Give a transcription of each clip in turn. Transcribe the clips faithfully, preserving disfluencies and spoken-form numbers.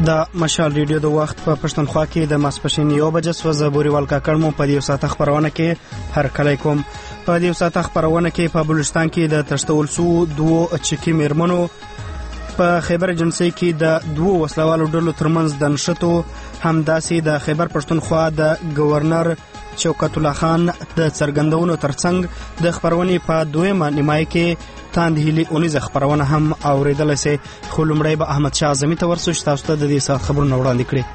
د مشال ریډیو د وخت په پښتونخوا کې د ماسپښین یو بجې سو زه بوريوال کاکړ مو په دې ساعت خبرونه کې هر کله کوم په دې ساعت خبرونه کې په بلوچستان کې د تشتول سو دوه چکی میرمنو په خیبر ایجنسی کې د دوه وسلوالو ډلو ترمنځ د نشټو همداسې د خیبر پښتونخوا د گورنر شوکت الله خان د څرګندونو ترڅنګ د خبرونې په دویمه نیمایي کې تاند هیلي اونیزه خبرونه هم اوریدل سي. خو لومړی به احمد شاه اعظمي ته ورسو چې تاسو ته د دې ساعت خبرونه وړاندې کړي.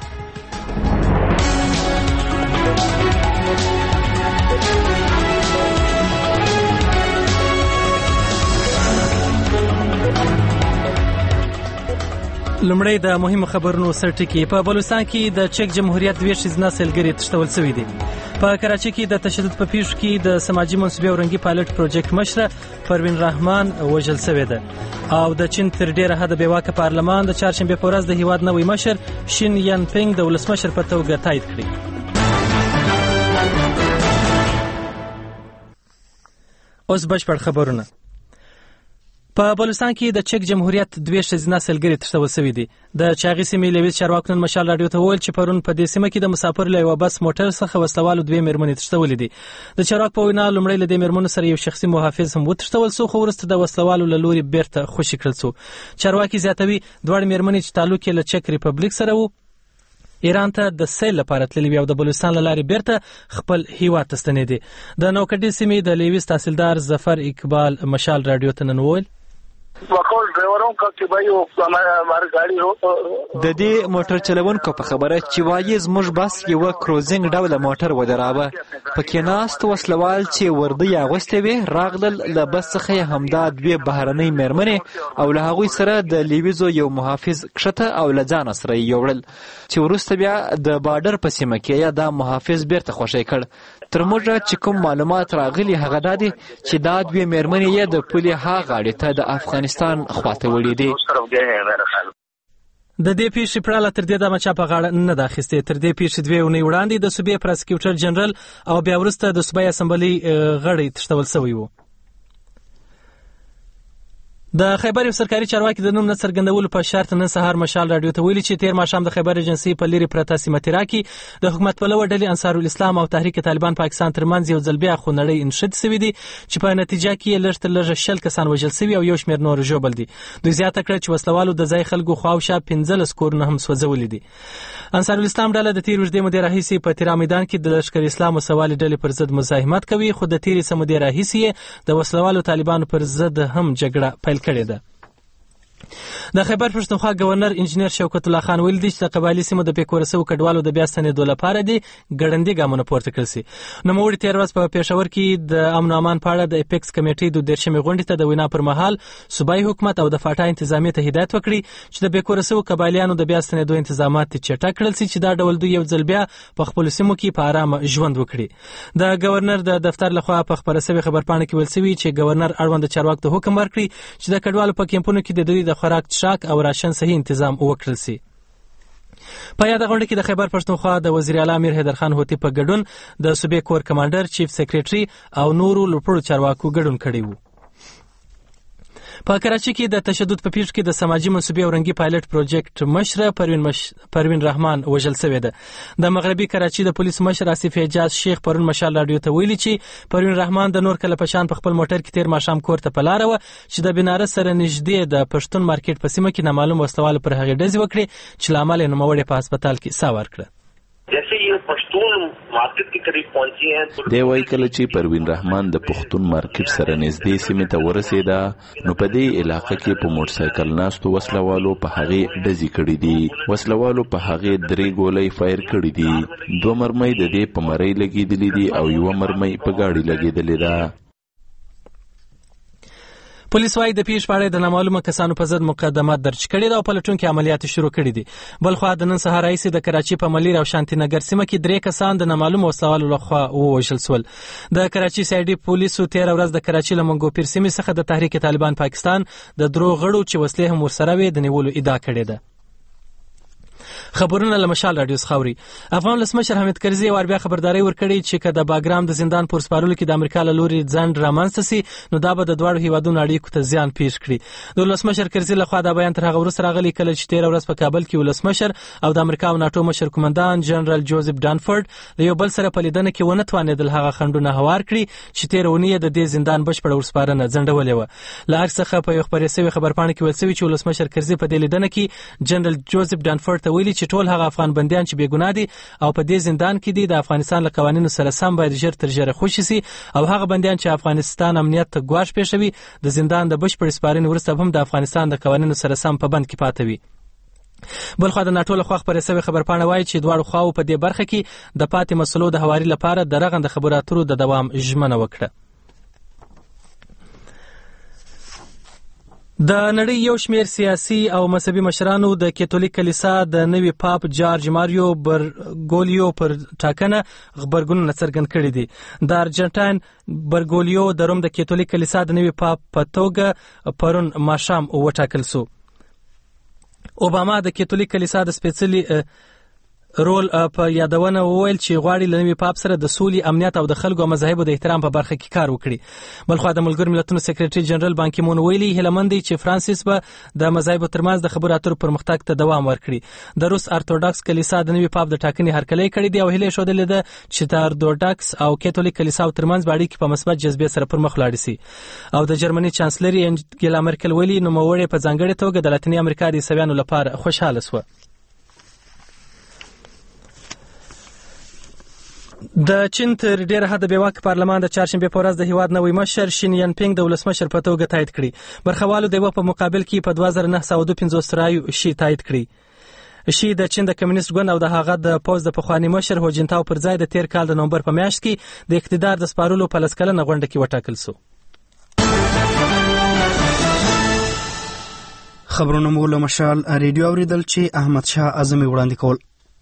لومړی د مهمو خبرونو سرټکی. په بلوچستان کې د چک جمهوریت دوه ښځینه سیلګري تښتول شوي دي. په کراچۍ کې د تشدد په پیښو کې د سماجي منصوبې او رنګي پایلټ پروژیکټ مشره پروین رحمان وژل شوې ده او د چین تر ډیره حده بېواکه پارلمان د چهارشنبې په ورځ د هیواد نوی مشر شین ین پینګ د ولسمشر په توګه تایید کړي. اوس بشپړ خبرونه. په بلوچستان کې د چک جمهوریت دوه ښځینه سیلګري تښتول شوي دي. د چاغي سیمې لویس چارواکو نن مشال راډیو ته وویل چې پرون په دې سیمه کې د مسافر له یوه بس موټر څخه وسلوالو دوه میرمنې تښتولې دي. د چارواکو په وینا لومړی له دې میرمنو سره یو شخصي محافظ هم وتښتول شو، خو وروسته د وسلوالو له لوري بیرته خوشي کړل شو. چارواکي زیاتوي دواړه میرمنې چې تعلق یې له چک ریپبلیک سره و ایران ته د سیل لپاره تللي او د بلوچستان له لارې بیرته خپل هیواد ته ستنېدې. د نوکډي سیمې د لیویس تحصیلدار ظفر اقبال مشال راډیو ته نن وویل وکول ډرایورونو کې به یو مار غاړي د دې موټر چلوونکو په خبره چې وایي زموږ بس یو کروزینګ ډول موټر ودراوه، پکې ناست وسلوال چې وردی اغوستې وي راغلل له بس څخه همدا دوه بهرنۍ میرمنې او له هغوی سره د لیویزو یو محافظ کښته او له ځان سره یوړل چې وروسته بیا د بارډر په سیمه کې یا دا محافظ بیرته خوشی کړ. تر موږ چې کوم معلومات راغلي هغه دا دي چې دا دوه میرمنې یې د پولې ها غاړې ته د افغانستان خواته وړي دي. د دې پیښې پړاله تر دې دمه چا په غاړه نه ده اخیستې. تر دې پیښې دوې اونۍ وړاندې د صوبې پراسیکیوټر جنرال او بیا وروسته د صوبې اسمبلۍ غړی تښتول شوی و. د خیبر یو سرکاري چارواکي د نوم نه څرګندولو په شرط نن سهار مشال راډیو ته ویلي چې تیر ماښام د خیبر ایجنسۍ په لرې پرته سیمه تیرا کې د حکومت پلوه ډلې انصار الاسلام او تحریک طالبان پاکستان ترمنځ یو ځل بیا خونړۍ انشد شوي دي چې په نتیجه کې یې لږ تر لږه شل کسان وژل شوي او یو شمېر نور ژوبل دي. دوی زیاته کړه چې وسلوالو د ځای خلکو خواوشا پنځلس کورونه هم سوځولي دي. انصار الاسلام ډله د تیر اوږدې مودې راهیسې په تیرا میدان کې د لښکر اسلام او سوالي ډلې پر ضد مزاحمت کوي، خو د تیرې څه مودې راهیسې د وسلوالو طالبانو پر ضد هم جګړه پیل کړې ده. د خیبر پښتونخوا گورنر انجنیر شوکت الله خان ویل دي چې د قبایلي سیمو د بیکورسو کډوالو د بیا ستنېدو لپاره دي ګړندي ګامونه پورته کړل شي. نوموړي تېره ورځ په پېښور کې د امن او امان په اړه د اپیکس کمیټې د دېرشمې غونډې ته د وینا پر مهال صوبایي حکومت او د فاټا انتظامیې ته هدایت وکړي چې د بیکورسو قبایلیانو د بیا ستنېدو انتظامات چټک کړل شي چې دا ډول دوی یو ځل بیا په خپلو سیمو کې په ارامه ژوند وکړي. د گورنر د دفتر لخوا په خپره شوې خبرپاڼه کې ویل شوي چې گورنر اړوند چارواکو ته حکم ورکړي چې د کډوالو په کیمپونو کې د دوی د خوراک شاک او راشن صحیح تنظیم وکړل شي. په یاده غونډه کې د خیبر پښتونخوا د وزیر اعلی امیر حیدر خان هوتي په ګډون د صوبې کور کمانډر چیف سیکریټري او نورو لوړپوړو چارواکو ګډون کړی وو. په کراچۍ کې د تشدد په پیښو کې د سماجي منصوبې او رنګي پایلټ پروژیکټ مشره پروین مش... پروین رحمان وژل شوې ده. د مغربي کراچۍ د پولیس مشر آصف حجاز شیخ پرون مشال راډیو ته ویلي چې پروین رحمان د نور کله پشان په خپل موټر کې تیر ماښام کور ته په لاره وه چې د بنارس سره نږدې د پښتون مارکیټ په سیمه کې نامعلوم وسلوالو پر هغې ډزې وکړې چې له امله یې نوموړې په هسپتال کې ساه ورکړه. دی وایي کله چې پروین رحمان د پښتون مارکیټ سره نږدې سیمې ته ورسېده نو په دې علاقه کې په موټر سایکل ناستو وسلوالو په هغې ډزې کړي دي. وسلوالو په هغې درې ګولۍ فایر کړي دي. دوه مرمۍ د دې په مرۍ لګېدلې دي او یوه مرمۍ په ګاډي لګېدلې ده. پولیس وايي د پیښې په اړه د نامعلومه کسانو په ضد مقدمات درج کړي دي او پلټونکي عملیات شروع کړي دي. بلخوا د نن سهار راهیسې د کراچۍ په ملیر او شانتي نګر سیمه کې درې کسان د نامعلومو وسلوالو لخوا ووژل شول. د کراچۍ سی آی ډي پولیسو تېره ورځ د کراچۍ له منګوپیر سیمې څخه د تحریک طالبان پاکستان د درو غړو چې وسلې هم ورسره وې د نیولو ادعا کړې ده. خبرونه له مشال رادیو څخه اوري. افغان ولسمشر حامد کرزي وار بیا خبرداري ورکړې چې که د باګرام د زندان پور سپارلو کې د امریکا له لوري ځنډ رامنځته سي نو دا به د دواړو هیوادونو اړیکو ته زیان پیښ کړي. د ولسمشر کرزي لخوا دا بیان تر هغه وروسته راغلی کله چې تېره ورځ په کابل کې ولسمشر او د امریکا او ناټو مشر قومندان جنرال جوزف ډانفورد د یو بل سره په لیدنه کې ونه توانېدل هغه خنډونه هوار کړي چې تېره اونۍ د دې زندان بشپړه ورسپارنه ځنډولې وه. له هر څخه په یو خپرې شوې خبرپاڼه کې ویل شوي چې ولسمشر کرزي په دې لیدنه کې جنرال جوزف ډانفورد ته ویلي چې ټول هغه افغان بندیان چې بېګناه دي او په دې زندان کې دي د افغانستان له قوانینو سره سم باید ژر تر ژره خوشي سي او هغه بندیان چې افغانستان امنیت ته ګواښ پېښوي د زندان د بشپړې سپارنې وروسته هم د افغانستان د قوانینو سره سم په بند کې پاته وي. بلخوا د ناټو لخوا خپرې شوې خبرپاڼه وایي چې دواړو خواو په دې برخه کې د پاتې مسلو د هواري لپاره د رغنده خبرو اترو د دوام ژمنه وکړه. د نړۍ یو شمېر سیاسي او مذهبي مشرانو د کاتولیک کلیسا د نوي پاپ جارج ماریو برګولیو پر ټاکنه غبرګونونه څرګند کړي دي. د ارجنټاین برګولیو د روم د کاتولیک کلیسا د نوي پاپ په توګه پرون ماښام وټاکل سو. اوباما د کاتولیک کلیسا د سپېڅلي رول په یادونه وویل چې غواړي له نوي پاپ سره د سولې، امنیت او د خلکو او مذاهبو د احترام په برخه کې کار وکړي. بلخوا د ملګرو ملتونو سکرټري جنرال بان کی مون ویلي هیله مند دی چې فرانسیس به د مذاهبو ترمنځ د خبرو اترو پرمختګ ته دوام ورکړي. د روس ارتوډاکس کلیسا د نوي پاپ د ټاکنې هرکلی کړی دی او هیله ښودلې ده چې د ارتوډاکس او کاتولیک کلیساو ترمنځ به اړیکې په مثبت جذبې سره پر مخ لاړې سي. او د جرمني چانسلري انګیلا مرکل ویلي نوموړې په ځانګړې توګه د لاتینې امریکا د عیسویانو لپاره خوشحاله سوه. د چین تر ډیره حده بېواکه پارلمان د چهارشنبې په ورځ د هیواد نوی مشر شین ین پینګ د ولسمشر په توګه تایید کړي. برخوالو د یوه په مقابل کې په دوه زره نهه سوه دوه پنځوس رایو شي تایید کړي. شي د چین د کمیونست ګوند او د هغه د پوز د پخواني مشر هو جنتاو پر ځای د تیر کال د نومبر په میاشت کې د اقتدار د سپارلو په لس کلنه غونډه کې وټاکل سو. خبرونه مو له مشال ریډیو اوریدل چې احمد شاه اعظمي وړاندې کول.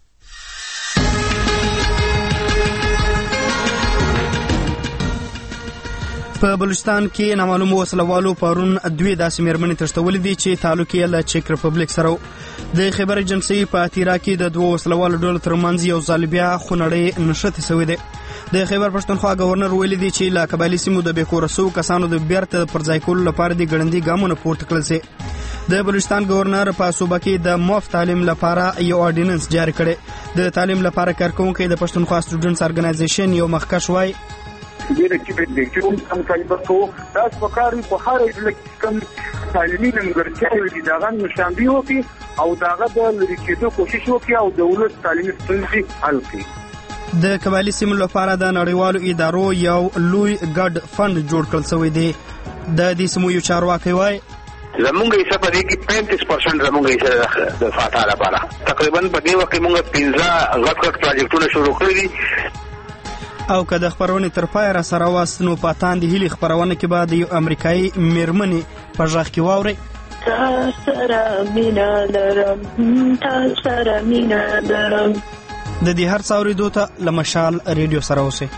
په بلوچستان کې نامعلوم وسلوالو پرون دوی داسې مېرمنې تښتولې دي چې تعلق یې له چک ریپبلیک سره و. د خیبر ایجنسۍ په اتیرا کې د دوه وسلوالو ډلو ترمنځ یو ځل بیا خونړۍ نښتې شوې ده. د خیبر پښتونخوا گورنر ویلي دی چې له قبایلي سیمو د بېکوره شوو کسانو د بیرته پر ځای کولو لپاره د ګړندي ګامونه پورته کړل شي. د بلوچستان گورنر په صوبه کې د مفت تعلیم لپاره یو اورډیننس جاری کړی. د تعلیم لپاره کارکونکي د پښتونخوا سټوډنټس ارګنایزیشن یو مخکښ وایي ډېر کې به د کوم کم طالباتو تاسو په کار په هر ډول کم تعلیمي نیمګړتیاوې دي داغه نشاندهي وکړي او داغه د لرې کېدو کوشش وکړي او دولت تعلیمي ستونزې حل کړي. د قبایلي سیمو لپاره د نړیوالو ادارو یو لوی ګډ فند جوړ کړل شوی دی. د دې سیمو یو چارواکي وایي زمونږ حصہ په دې کې پینتیس پرسنټ زمونږ حصہ د فاتحه لپاره تقریبا په دې وخت کې موږ پنځه غټ غټ پروجیکټونه شروع کړي دي. او که د خبرونې تر پای را سره واست نو په تاندې هیلې خبرونه کې به د یو امریکایي میرمنې په غږ کې واورئ تا سره مینه لرم تا سره مینه لرم. د دې هر څه اورېدو ته له مشال ریډیو سره اوسئ.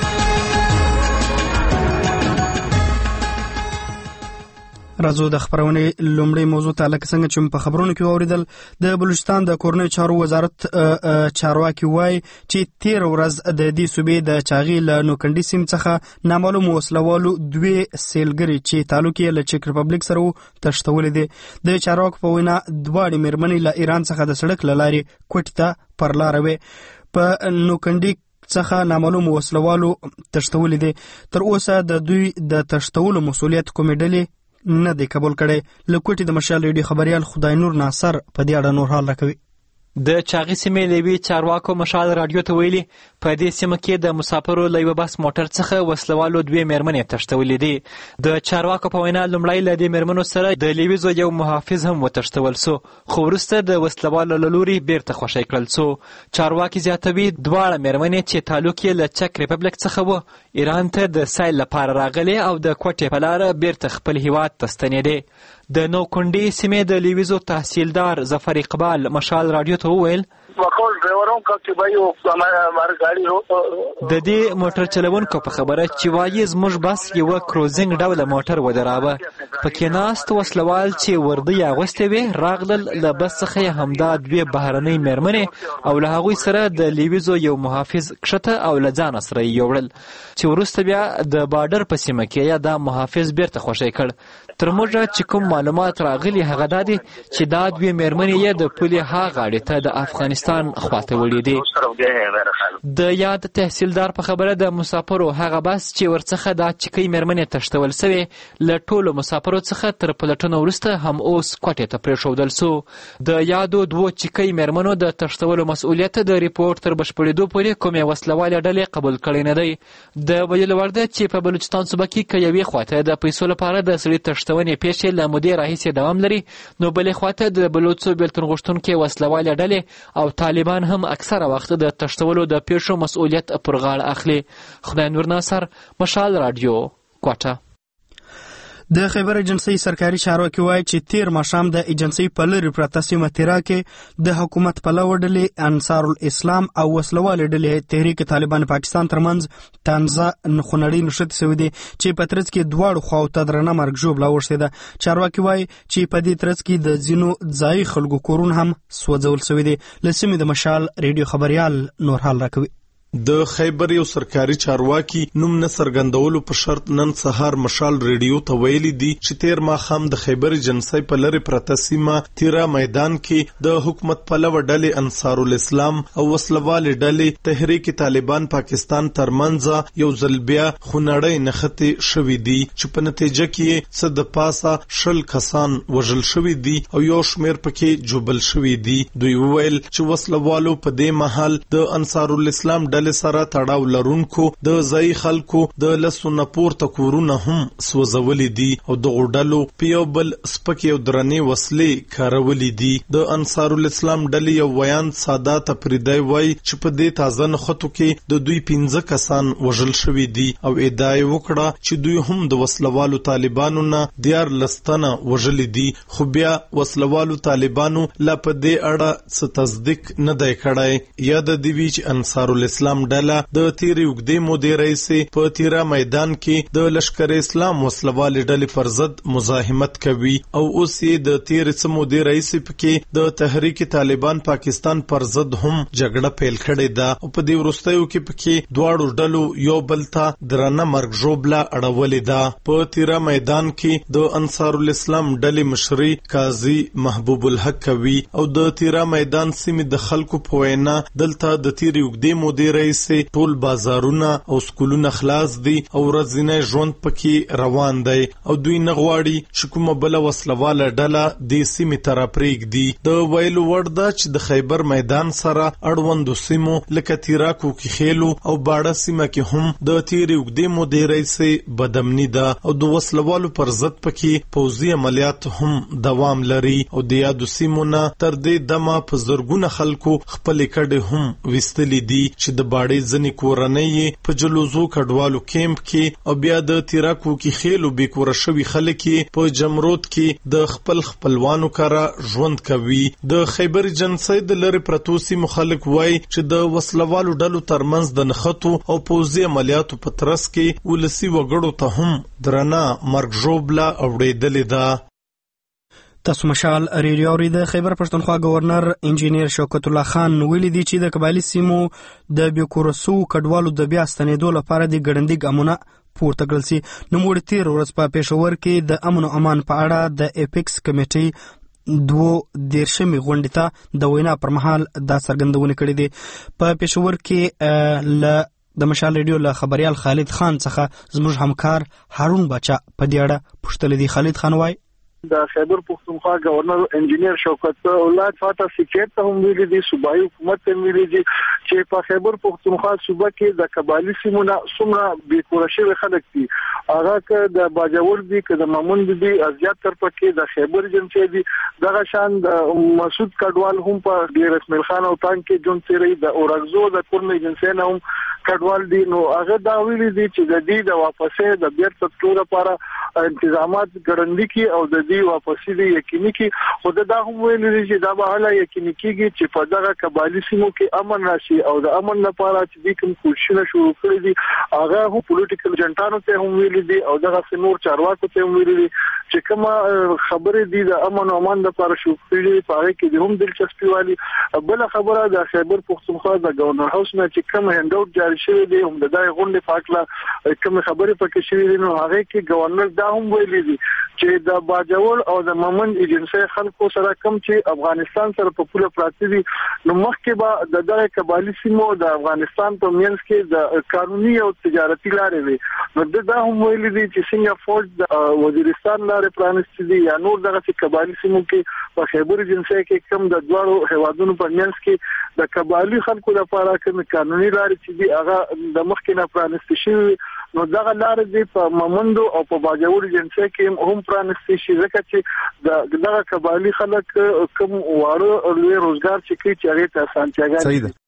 راځو د خبرونې لومړی موضوع ته لکه څنګه چې په خبرونو کې اوریدل د بلوچستان د کورنۍ چارو وزارت چارواکي وایي چې تیر ورځ د دې صوبې د چاغي له نوکندي سیم څخه نامعلوم وسلوالو دوی سیلګری چې تعلق یې له چک ریپبلیک سره تښتولې دي. د چارواکو په وینا دواړې مېرمنې له ایران څخه د سړک له لارې کوټې ته پر لاره وې. په نوکندي څخه نامعلوم وسلوالو تښتولې دي. تر اوسه د دوی د تښتولو مسؤلیت کومې ډلې نه دی قبول کړي. له کوټې د مشال ریډیو خبریال خدای نور ناصر په دې اړه نور حال راکوي. د چاغي سیمې لوی چارواکو مشال رادیو ته ویلي په دې سیمه کې د مسافرو له یوه بس موټر څخه وسلوالو دوې مېرمنې تښتولې دي. د چارواکو په وینا لومړی له دې مېرمنو سره د لیویزو یو محافظ هم وتښتول سو خو وروسته د وسلوالو له لوري بیرته خوشی کړل سو. چارواکي زیاتوي دواړه مېرمنې چې تعلق یې له چک ریپبلیک څخه و ایران ته د سیل لپاره راغلي او د کوټې په لاره بیرته خپل هیواد ته ستنېدې. د نوکندي سیمې د لیویزو تحصیلدار ظفر اقبال مشال رادیو ته وویل وقول ډرایوران का कि भाई वो हमारी गाड़ी हो د دې موټر چلونکو په خبره چې وایي زموږ بس یو کروزینګ ډوله موټر ودراوه پکې ناست وسلوال چې وردی اغوستې وې راغلل له بس څخه همدا دوه بهرنۍ مېرمنې او له هغوی سره د لیویزو یو محافظ کښته او له ځانه سره یې یوړل چې وروسته بیا د بارډر په سیمه کې یا دا محافظ بیرته خوشی کړ تر موږه چې کوم معلومات راغلي هغه دا دي چې دا دوه مېرمنې یې د پولې ها غاړې ته د افغانستان خواته وړي دي د یاد تحصیلدار په خبره د مسافرو هغه بس چې ورڅخه دا چکی مېرمنې تښتول سوې له ټولو مسافرو څخه تر پلټنو وروسته هم اوس کوټې ته پرېښودل سو د یادو دوو چکی مېرمنو د تښتولو مسؤلیت د ریپورټ تر بشپړېدو پورې کومې وسلوالې ډلې قبول کړی نه دی د ویلو وړ ده چې په بلوچستان صوبه کې که یوې خواته د پیسو لپاره د سړي تښتونې پیښې له مودې راهیسې دوام لري نو بلې خواته د بلوڅو بېلتون غوښتونکې وسلوالې ډلې او طالبان هم اکثره وخت د تښتولو د پیښو مسؤلیت پر غاړه اخلي خدای نور ناصر مشال رادیو کوټه د خیبر ایجنسی سرکاري چارواکي وایي چې تیر ماښام د ایجنسی په لرې پرته سیمه تیرا کې د حکومت پلوه ډلې انصار الاسلام او وسلوالې ډلې تحریک طالبان پاکستان ترمنځ طنزه خونړۍ نښتې سوي دي چې په ترڅ کې دواړو خواو ته درنه مرګ ژوبله اوښتې ده چارواکي وایي چې په دې ترڅ کې د ځینو ځایي خلکو کورونه هم سوځول سوي دي له سیمې د مشال ریډیو خبریال نورحال راکوي د خیبر یو سرکاري چارواکي نوم نه څرګندولو په شرط نن سهار مشال ریډیو ته ویلي دي چې تیر ماښام د خیبر ایجنسی په لرې پرته سیمه تیرا میدان کې د حکومت پلوه ډلې انصار الاسلام او وسلوالې ډلې تحریک طالبان پاکستان ترمنځ یو ځل بیا خونړۍ نښتې شوي دي چې په نتیجه کې څه د پاسه شل کسان وژل شوي دي او یو شمېر پکې جوبل شوي دي دوی وویل چې وسلوالو په دې مهال د انصار الاسلام ډلې سره تړاو لرونکو د ځای خلکو د لسو نه پورته کورونه هم سوځولي دي او دغو ډلو په یو بل سپکې او درنې وسلې کارولي دي د انصار الاسلام ډلې یو ویان سادات افریدی وایي چې په دې تازه نښتو کې د دوی پنځه کسان وژل شوي دي او ادعا یې وکړه چې دوی هم د وسلوالو طالبانو نه دیارلس تنه وژلي دي خو بیا وسلوالو طالبانو لا په دې اړه څه تصدیق نه دی کړی یاد دی وی چې انصار الاسلام ډله د تیرې اوږدې مودې راهیسې په تیرا میدان کې د لشکر اسلام وسلوالې ډلې پر ضد مزاحمت کوي او اوس یې د تیرې څه مودې راهیسې پکې د تحریک طالبان پاکستان پر ضد هم جګړه پیل کړې ده او په دې وروستیو کې پکې دواړو ډلو یو بل ته درنه مرګ ژوبله اړولې ده په تیرا میدان کې د انصار الاسلام ډلې مشري قاضي محبوب الحق کوي او د تیرا میدان سیمې د خلکو په وینا دلته د تیرې اوږدې مودې رئیسه ټول بازارونه او سکولونه خلاص دي او ورځنی ژوند پکې روان دی او دوی نه غواړي چې کومه بل وسلواله ډله د سیمې تر پرېږدي د ویلو وړ ده چې د خیبر میدان سره اړوندو سیمو لکه تیراکو کې خېلو او باړه سیمه کې هم د تیرې اوږدې مودې رئیسه بدامني ده او د وسلوالو پر ضد پکې پوځي عملیات هم دوام لري او د یادو سیمو نه تر دې دمه په زرګونه خلکو خپلې کډې هم ویستلي دي چې د باړې ځنې کورنۍ په جلوزو کډوالو کیمپ کې او بیا د تیراکو کې خېلو بې کوره شوي خلک په جمرود کې د خپل خپلوانو کره ژوند کوي د خیبر ایجنسی د لرې پرتو سیمو خلک وایي چې د وسلوالو ډلو ترمنځ د نښتو او پوځي عملیاتو په ترڅ کې ولسي وګړو ته هم درنه مرګ ژوبله اورېدلې ده تاسو مشال ریډیو اورید خیبر پښتونخوا گورنر انجینیر شوکت الله خان ویلي دی چې د قبایلی سیمو د بیوکورسو کډوالو د بیا ستنېدو لپاره د ګړندي ګامونه پورته کړل سي نوموړي تیر ورځ په پېښور کې د امن او امان په اړه د اپیکس کمیټې دوو دیرشمې غونډې ته د وینا پر مهال دا څرګندونه کړې دي په پېښور کې ل د مشال ریډیو له خبریال خالد خان څخه زموږ همکار هارون بچا په دې اړه پوښتنه دي خالد خان وایي د خیبر پختونخوا گورنر انجینیر شوکت الله فاتح سیکریټ ته هم ویلي دي صوبایي حکومت ته ویلي دي چې په خیبر پختونخوا صوبه کې د قبایلی سیمونه څومره بې کوره شوي خلک دي هغه که د باجوړ دي که د مامون دي ازیات تر پکې د خیبر ایجنسی دي دغه شان د مسعود کډوال هم په ډیر اسماعیل خان او تان کې جون سری د اورغزو د کورن ایجنسی نه هم کډوال دي نو هغه دا ویلي دي چې د دې د واپسې د بیرته تلو لپاره انتظامات ګړندي کی او د دې واپسی دی یقیني کی خود دا هم ویل دي چې دا به حاله یقیني کیږي چې په دغه قبایلی سیمو کې امن راشي او د امن لپاره چې د کوم کوششونه شروع کړي دي هغه هم پولیټیکل جنټانو ته هم ویل دي او دغه نور چارواکو ته هم ویل دي چې کومه خبرې دي د امن او امان لپاره شروع کړي په هغه کې هم دلچسپي والی بل خبره د خیبر پختونخوا د گورنر هاوس نه چې کوم هند اوټ جاری شوی دی هم د دای غونډې پاکله کوم خبرې پکې شوی دي نو هغه کې گورنر دا هم ویلي دي چې د باجوړ او د مومند ایجنسی خلکو سره کوم چې افغانستان سره په پوره پراتی دي نو مخکې به د دغه قبایلی سیمو د افغانستان په منځ کې د قانوني او تجارتي لارې وي نو دا هم ویلي دي چې څنګه فوج د وزیرستان لارې پرانستې دي یا نور دغه قبایلی سیمو کې په خیبر ایجنسی کې کوم د دوړو هوادونو په منځ کې د قبایلی خلکو لپاره کوم قانوني لارې چې دي هغه د مخکې نه پرانستې شي نو دغه لارې دي په مومندو او په باجوړ ایجنسی کې هم پرانستې شي ځکه چې دغه قبایلی خلک کوم واړه لوی روزګار چې کوي چې هغه ته اسانتیاګانې صحیح ده.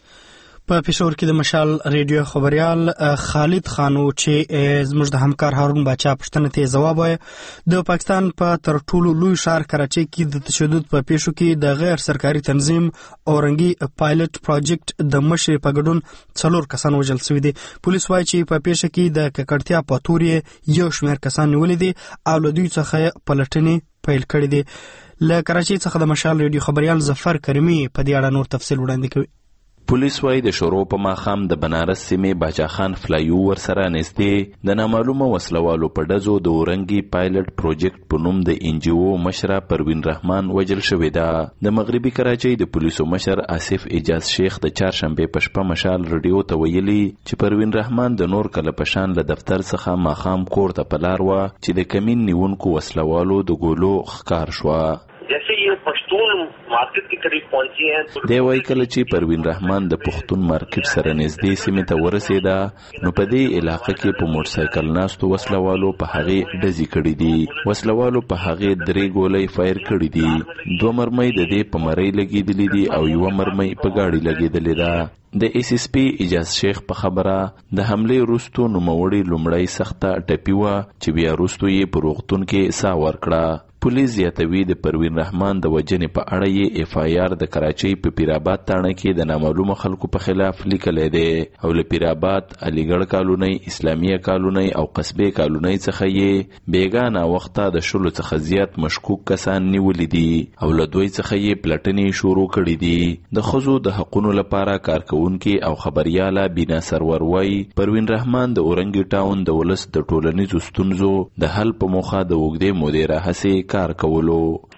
په پېښور کې د مشال ریډیو خبريال خالد خانو چې زموږ د همکار هارون باچا پښتنه ته جواب وایي د پاکستان په تر ټولو لوی ښار کراچۍ کې د تشدد په پیښو کې د غیر سرکاري تنظیم اورنګي پایلټ پروجیکټ د مشر په ګډون څلور کسان وژل شوي دي. پولیس وایي چې په پیښه کې د ککړتیا په تورې یو شمېر کسان نیولي دي او له دوی څخه پلټنې پیل کړې دي. له کراچۍ څخه د مشال ریډیو خبريال ظفر کریمي په دې اړه نور تفصیل وړاندې کوي. پولیس وايي د شروع په ماخام د بنارس سیمې باچا خان فلای اوور سره نږدې د نامعلومه وسلوالو په ډزو د اورنګي پایلټ پروجیکټ په نوم د ان جی او مشره پروین رحمان وژل شوې ده. د مغربي کراچۍ د پولیسو مشر آصف اجاز شیخ د چهارشنبه په شپه مشال رادیو ته ویلي چې پروین رحمان د نور کله پشان له دفتر څخه ماخام کور ته په لار وه چې د کمین نیونکو وسلوالو د ګولو ښکار شوه. जैसे ये पश्तून मार्केट के करीब पहुंची हैं دی وای کله چې پروین رحمان د پښتون مارکیټ سره نږدې سیمې ته ورسېده نو په دې علاقه کې په موټر سایکل ناستو وسلوالو په هغه ډزې کړې دي. وسلوالو په هغه درې ګولۍ فایر کړې دي. دوه مرمۍ د دې په مړۍ لګېدلې دي او یو مرمۍ په گاډي لګېدلې ده. د ایس ایس پی اجاز شیخ په خبره د حمله وروسته نوموړي لومړی سخته ټپي وه چې بیا وروسته یې په روغتون کې ساه ورکړه. پولیس زیاتوي د پروین رحمان د وژنې په اړه یې اف آی آر د کراچۍ په پیرآباد تاڼه کې د نامعلومه خلکو په خلاف لیکلی دی او له پیرآباد، علیګړ کالونۍ، اسلامیه کالونۍ او قصبې کالونۍ څخه یې بیګا ناوخته د شلو څخه زیات مشکوک کسان نیولي دي او له دوی څخه یې پلټنې شروع کړي دي. د ښځو د حقونو لپاره کارکوونکي او خبریاله بینا سرور وایي پروین رحمان د اورنګي ټاون د ولس د ټولنیزو ستونزو د حل په موخه د اوږدې مودې راهیسې کار کولو.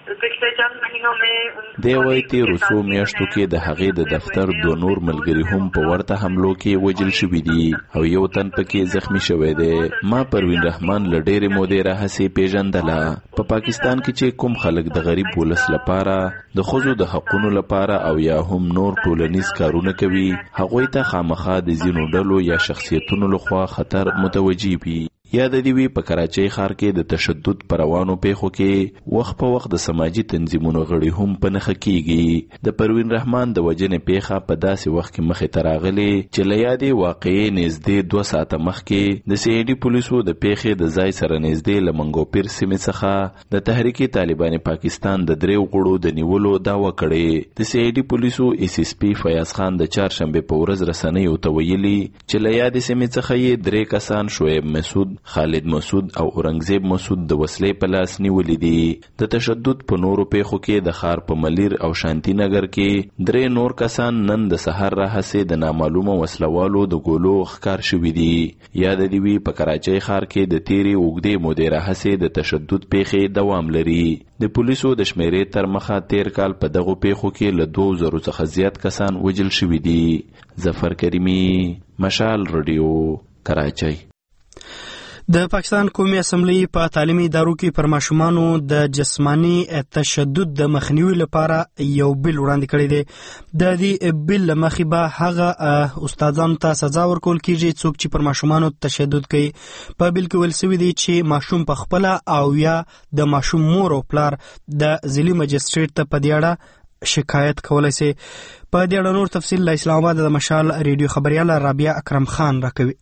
دی وایي تېرو څو میاشتو کې د هغې د دفتر دوه نور ملګري هم په ورته حملو کې وژل شوي دي او یو تن پکې زخمی شوی دی. ما پروین رحمان له ډېرې مودې راهیسې پیژندله. په پاکستان کې چې کوم خلک د غریب ولس لپاره د ښځو د حقونو لپاره او یا هم نور ټولنیز کارونه کوي هغوی ته خامخا د ځینو ډلو یا شخصیتونو لخوا خطر متوجي وي. یاد دی وی په کراچۍ ښار کې د تشدد پر روانو پیښو کې وخت په وخت د سماجی تنظیمونو غړي هم په نښه کیږي. د پروین رحمان د وژنې پیښه په داسې وخت کې مخې ته راغلې چې له یادې واقعې نږدې دوه ساعته مخکې د سی آی ډي پولیسو د پیښې د ځای سره نږدې له منګوپیر سیمې څخه د تحریک طالبان پاکستان د دریو غړو د نیولو دعوه کړې. د سی آی ډي پولیسو ایس ایس پی فیاض خان د چهارشنبه په ورځ رسنیو ته ویلي چې له یادې سیمې څخه یې درې کسان شعیب مسعود، خالد مسعود او اورنګزیب مسعود د وسلې په لاس نیولې دي. د تشدد په نورو پیښو کې د ښار په ملیر او شانتی نګر کې درې نور کسان نن د سحر راهیسې د نامعلومه وسلوالو د ګولو ښکار شوي دي. یاد دی وی په کراچۍ ښار کې د تیرې اوږدې مودې راهیسې د تشدد پیښې دوام لري. د پولیسو د شمیرې تر مخه تیر کال په دغو پیښو کې له دوه زرو څخه زیات کسان وژل شوي دي. ظفر کریمي، مشال رادیو، کراچۍ. د پاکستان قومي اسمبلی په تعلیمي ادارو کې پر ماشومانو د جسمانی تشدد د مخنیوي لپاره یو بل وړاندې کړی دی. د دې بل مخې به هغه استادانو ته سزا ورکول کیږي څوک چې پر ماشومانو تشدد کوي. په بل کې ویل شوی دی چې ماشوم په خپل او یا د ماشوم مور او پلار د ضلعي مجسټریټ ته په دې اړه شکایت کولای شي. په دې اړه نور تفصیل له اسلام آباد د مشال ریډیو خبريال رابعه اکرم خان راکوي.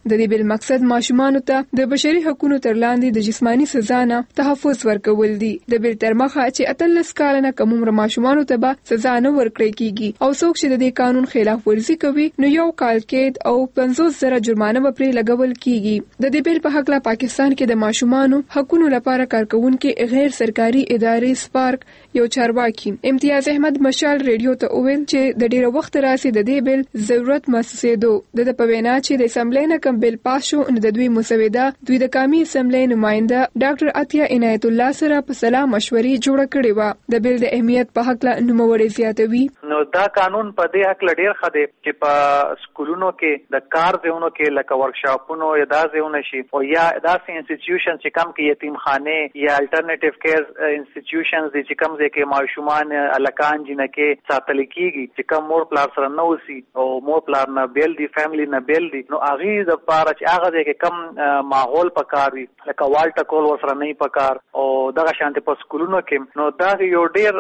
د دې بل مقصد ماشومانو ته د بشري حقوقو تر لاندې د جسمانی سزا نه تحفظ ورکول دي. د بل تر مخه چې اتلس کال نه کم عمر ماشومانو ته به سزا نه ورکړي کیږي او څوک چې د دې قانون خلاف ورزي کوي نو یو کال قید او پنځوس زره جرمانه به پرې لګول کیږي. د دې بل په حق لا پاکستان کې د ماشومانو حقوقو لپاره کارکونکو غیر سرکاري ادارې سپارک یو چارواکي امتیاز احمد مشال ریډیو ته وویل چې د ډیره وخت راسي د دې بل ضرورت محسوسېدو. د په وینا چې د اسمبلی نه کوم بل پاس شو نو د دوی مسوده دوی د قومي اسمبلی نماینده ډاکټر عطیه عنایت الله سره په سلا مشورې جوړه کړې و. د بل د اهمیت په حق لا نوموړي زیاتوي. نو دا قانون په دې حق لډیر خده چې په سکولونو کې د کار ځایونو کې لکه ورکشاپونو یا دا ځایونه شي او یا داسې انسټیټیوشن چې کم کې یتیمخانه یا الټرنیټیو کیر انسټیټیوشنز چې کم ځای کې ماشومان الکان جنکه ساتل کیږي چې کم مور پلار سره نه وسی او مور پلار نه بیل دی فیملی نه بیل دی نو هغه د پاره چې هغه ځای کې کم ماحول پکاري لکه والټ کول ورسره نه پکار او دغه شانته په سکولونو کې نو دا یو ډیر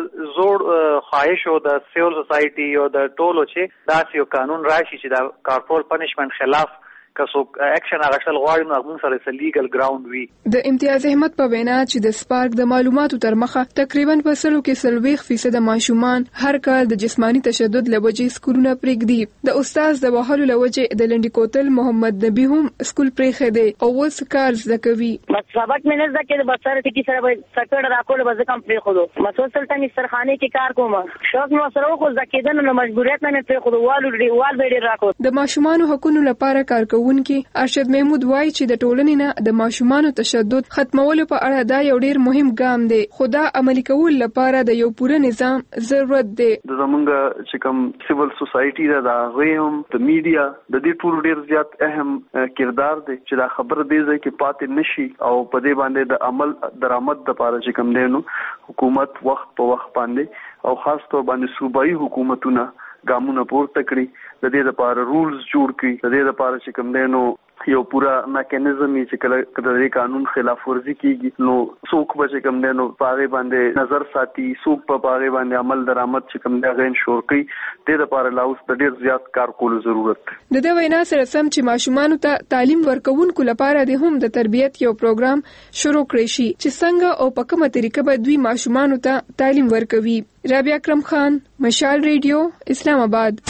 زوړ خواهش او د سیول سوسایټي او د ټولو چې دا یو قانون راشي چې د کارپول پنیشمنت خلاف کسو اکشن اغشل غواړي نو موږ سره س لیګل ګراوند وي. د امتیاز احمد په وینا چې د سپارک د معلوماتو تر مخه تقریبا په سلو کې سلويخ فیصد ماشومان هر کال د جسمانی تشدد لوجې سکولونه پرېږدي. د استاد د وهلو لوجې د لنډی کوتل محمد نبی هم سکول پرېښه دی او اوس کار زده کوي. سبق مې نه زده کې د بسره ټکی سره به سکړه راکول به ځکه پرېښو دو مسوسل تني سرخانه کې کار کوم شوق نو سره خو ځکیدنه نو مجبوریت نه پرېښو دو والو دی وال به ډیر راکو. د ماشومان حقوقو لپاره کار کوونکي ارشد محمود وایي چې د ټولنې نه د ماشومانو تشدد ختمولو په اړه دا یو ډیر مهم ګام دی خو دا عملي کول لپاره د یو پوره نظام ضرورت دی. د زمونږ چې کوم سیول سوسایټي دا غویم د میډیا د دې ټول ډیر زیات اهم کردار دی چې دا خبر دی چې پاتې نشي او په دې باندې د عمل درآمد لپاره چې کوم دی نو حکومت وخت په وخت باندې او خاص طور باندې صوبایي حکومتونه ګامونه پورته کړی د دې لپاره رولز جوړ کړي د دې لپاره چې کوم دی نو یو پورا میکانیزم چې کله د قانون خلاف ورزي کیږي نو څوک به چې کوم دی نو پاره باندې نظر ساتي څوک په پاره باندې عمل درآمد چې کوم دی غین شور کوي د دې لپاره لاوس د ډیر زیات کار کولو ضرورت دی. د دې وینا سره سم چې ماشومانو ته تعلیم ورکوونکو لپاره د هم د تربیت یو پروګرام شروع کړی شي چې څنګه او په کومه طریقه به دوی ماشومانو ته تعلیم ورکوي. رابعه اکرم خان، مشال ریډیو، اسلام آباد.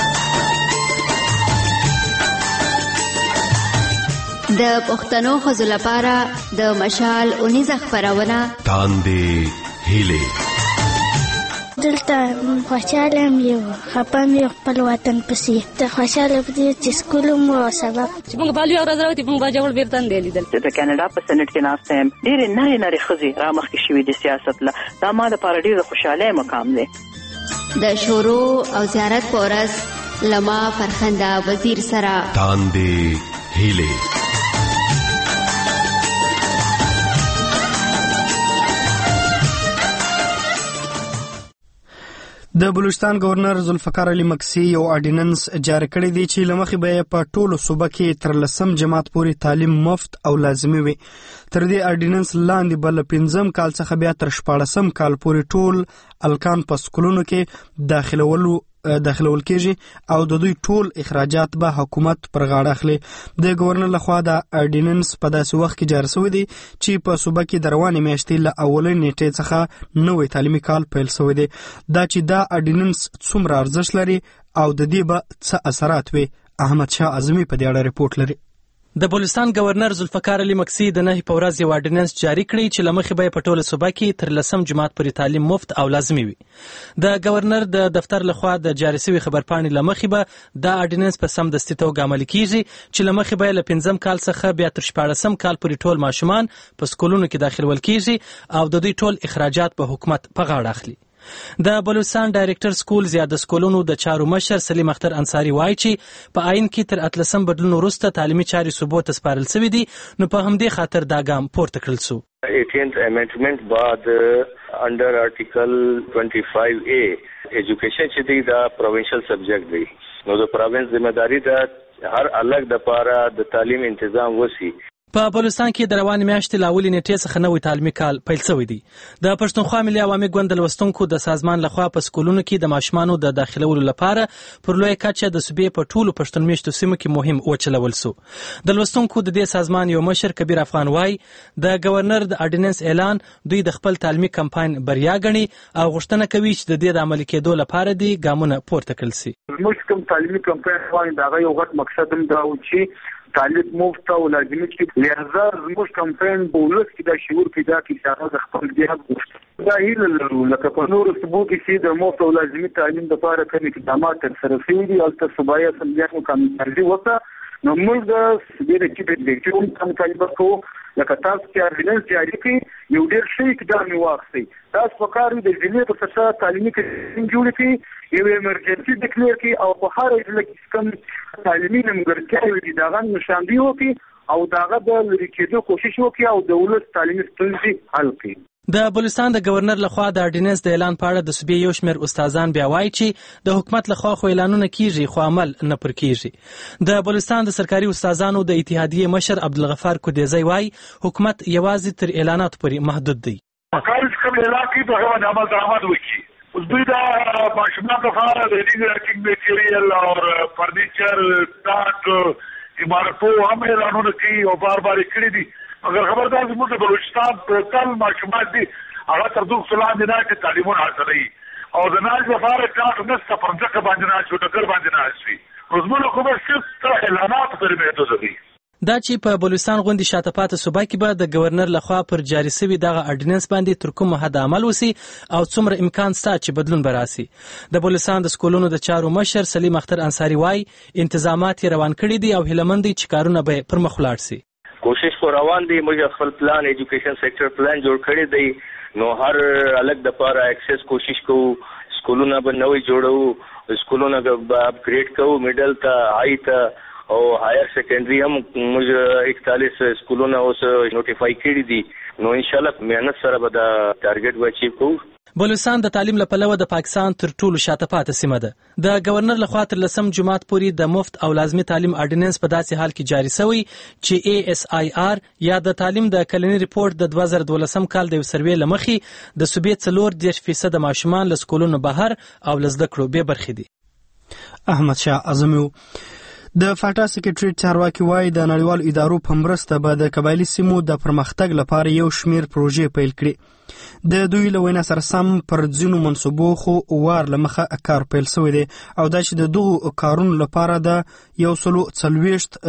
د پښتنو ښځو لپاره د مشال اونیزه خپرونه تاندې هیلې دلته خوشاله یم یو خپه مې خپل وطن پسې ته خوشاله پدې چې سکول مو سبق چې موږ بالو ورځ راوتی موږ باجوړ بیرته دی لیدل د کاناډا په سېنات کې ناست یم ډېرې نری نری ښځې را مخکې شوي د سیاست له دا ما دپاره ډېر د خوشحالۍ مقام دی. د شورو او زیارت په ورځ له ما فرخنده وزیر سره تاندې هیلې. د بلوچستان گورنر ذوالفقار علي مکسي یو اډیننس جاری کړی دی چې لمخې به په ټولو صوبه کې تر لسم جماعت پورې تعلیم مفت او لازمي وي. تر دې اډیننس لاندې بل پنځم کال څخه بیا تر شپاړسم کال پورې ټول الکان په سکولونو کې داخلولو داخلول کېږي او د دوی ټول اخراجات به حکومت پر غاړه اخلي. د گورنر لخوا د اډیننس په داسې وخت کې جاری شوی دی چې په صوبه کې د روانې میاشتې له اولې نیټې څخه نوی تعلیمي کال پیل شوی دی. دا چې دا اډیننس څومره ارزښت لري او د دې به څه اثرات وي، احمد شاه اعظمي په دې اړه ریپورت لري. د بلوچستان گورنر ذوالفقار علي مکسي د نهي په ورځ یو اډیننس جاری کړی چې لمخې به په ټوله صوبه کې تر لسم جماعت پورې تعلیم مفت او لازمي وي. د گورنر د دفتر لخوا د جاری شوی خبرپاڼې لمخې به دا اډیننس په سمدستي توګه عملي کیږي چې لمخې به له پنځم کال څخه بیا تر شپاړسم کال پورې ټول ماشومان په سکولونو کې داخلول کیږي او د دوی ټول اخراجات په حکومت په غاړه اخلي. د بلوچستان ډایریکټر سکول یا د سکولونو د چارو مشر سلیم اختر انصاری وایي چې په آئین کې تر اتلسم بدلون وروسته تعلیمي چارې صوبو ته سپارل شوي دي نو په همدې خاطر دا ګام پورته کړل شو. eighteenth amendment بعد under article twenty-five A education چې دی دا provincial subject دی نو د province ذمہ داری ده هر الګ د پاره د تعلیم تنظیم وسی په بلوچستان کې د روانې میاشتې له اولې نیټې څخه نوی تعلیمي کال پیل شوی دی. د پښتونخوا ملي عوامي ګوند د لوستونکو د سازمان لخوا په سکولونو کې د ماشومانو د داخلولو لپاره پر لویه کچه د صوبې په ټولو پښتون میشتو سیمو کې مهم وچلول سو. د لوستونکو د دې سازمان یو مشر کبیر افغان وای د گورنر د اډیننس اعلان دوی د خپل تعلیمي کمپاین بریا ګڼي او غوښتنه کوي چې د دې د عملي کېدو لپاره دی ګامونه پورته کړل شي. موږ کوم تعلیمي کمپاین وایو دا یو غټ مقصد هم دا و چې تعلیم مفت او لازمي چې لهدا زموږ کمپاین په ولس کې دا شعور پیدا کړي چې د خپل دی حق دا هیله لرو لکه په نورو صوبو کې چې د مفت او لازمي تعلیم لپاره کوم اقدامات ترسره شوي دي او تر صوبایي اسمبلیانو کامیابي وکړه نو موږ د دې کې د کوم کم کالیبر کو لکه تاسو چې اړینل جاری کړي یو ډېر شي اقدام واخلي تاسو په کار د ضلع په څیر تعلیمي کړي جوړ کړي یو ایمرجنسي ډیکلیئر کړي او په هر ځل کې کوم تعلیمي نیمګړتیاوې دي دا غن نشاندهي وکړي او داغه د لری کېدو کوشش وکړي او د ولس تعلیمي ستونزې حل کړي. د بلوچستان د گورنر لخوا د اډیننس د اعلان په اړه د صوبې یو شمېر استادان بیا وایي چې د حکومت لخوا خو اعلانونه کیږي خو عمل نه پر کیږي. د بلوچستان د سرکاري استادانو د اتحادیې مشر عبدالغفار کودیزی وایي حکومت یوازې تر اعلاناتو پورې محدود دی. کار کوم اعلان کوي په هغه عمل درآمد وکړي. اوس دوی دا ماشومان لپاره د ریډینګ میټیریال او فرنیچر ټاک عمارتو هم اعلانونه کوي او بار بار کړي دي مگر خبردار زموږ د بلوچستان ټول ماشومان دي هغه تر دوه سلام دي نه تعلیمونه حاصلوي او د ناز لپاره ټاک نسته پرځکه باندې نه شو ټکر باندې نه شي روزمره خو به څه اعلانات پرې مېته دي. دا چې په بلوچستان غونډې شاته پاتې صوبه کې به د گورنر لخوا پر جاري سوي دغه اډیننس باندې تر کومه حد عمل وسی او څومره امکان شته چې بدلون براسي. د بلوچستان د سکولونو د چارو مشر سلیم اختر انصاری وای انتظامات روان کړي دي او هیلمند دي چې کارونه به پر مخ ولاړ شي. کوشش خو روان دي موږ خپل پلان ایجوکیشن سېکټر پلان جوړ کړی دی نو هر الګ د پاره اکسس کوشش کوو سکولونه به نوې جوړو سکولونه به اپګریډ کوو میډل ته هاي ته او هایر سیکنډري هم موږ اکتالیس سکولونه اوس نوټیفای کړي دي نو ان شاء الله مهنت سره به دا ټارګټ و اچیو کوو. بلوچستان د تعلیم لپاره د پاکستان تر ټولو شاته پاتې سیمه ده. د گورنر لخوا تر لسم جمعات پورې د مفت او لازمي تعلیم اډیننس په داسې حال کې جاری شوی چې ای اس آی آر یا د تعلیم د کلنی ریپورت د دوه زره دولسم کال د سروې لمخي د صوبې څلور دېرش فیصد ماشومان له سکولونو بهر او لزده کړو به برخې دي. احمد شاه اعظمي د فاټا سکریټریټ چارواکي وایي د نړیوالو ادارو په مرسته به د قبایلي سیمو د پرمختګ لپاره یو شمیر پروژې پیل کړي. د دوی له وینا سره سم پر ځینو منصوبو خو وار له مخه کار پیل شوی دی او دا چې د دغو کارونو لپاره د یو سلو څلوېښت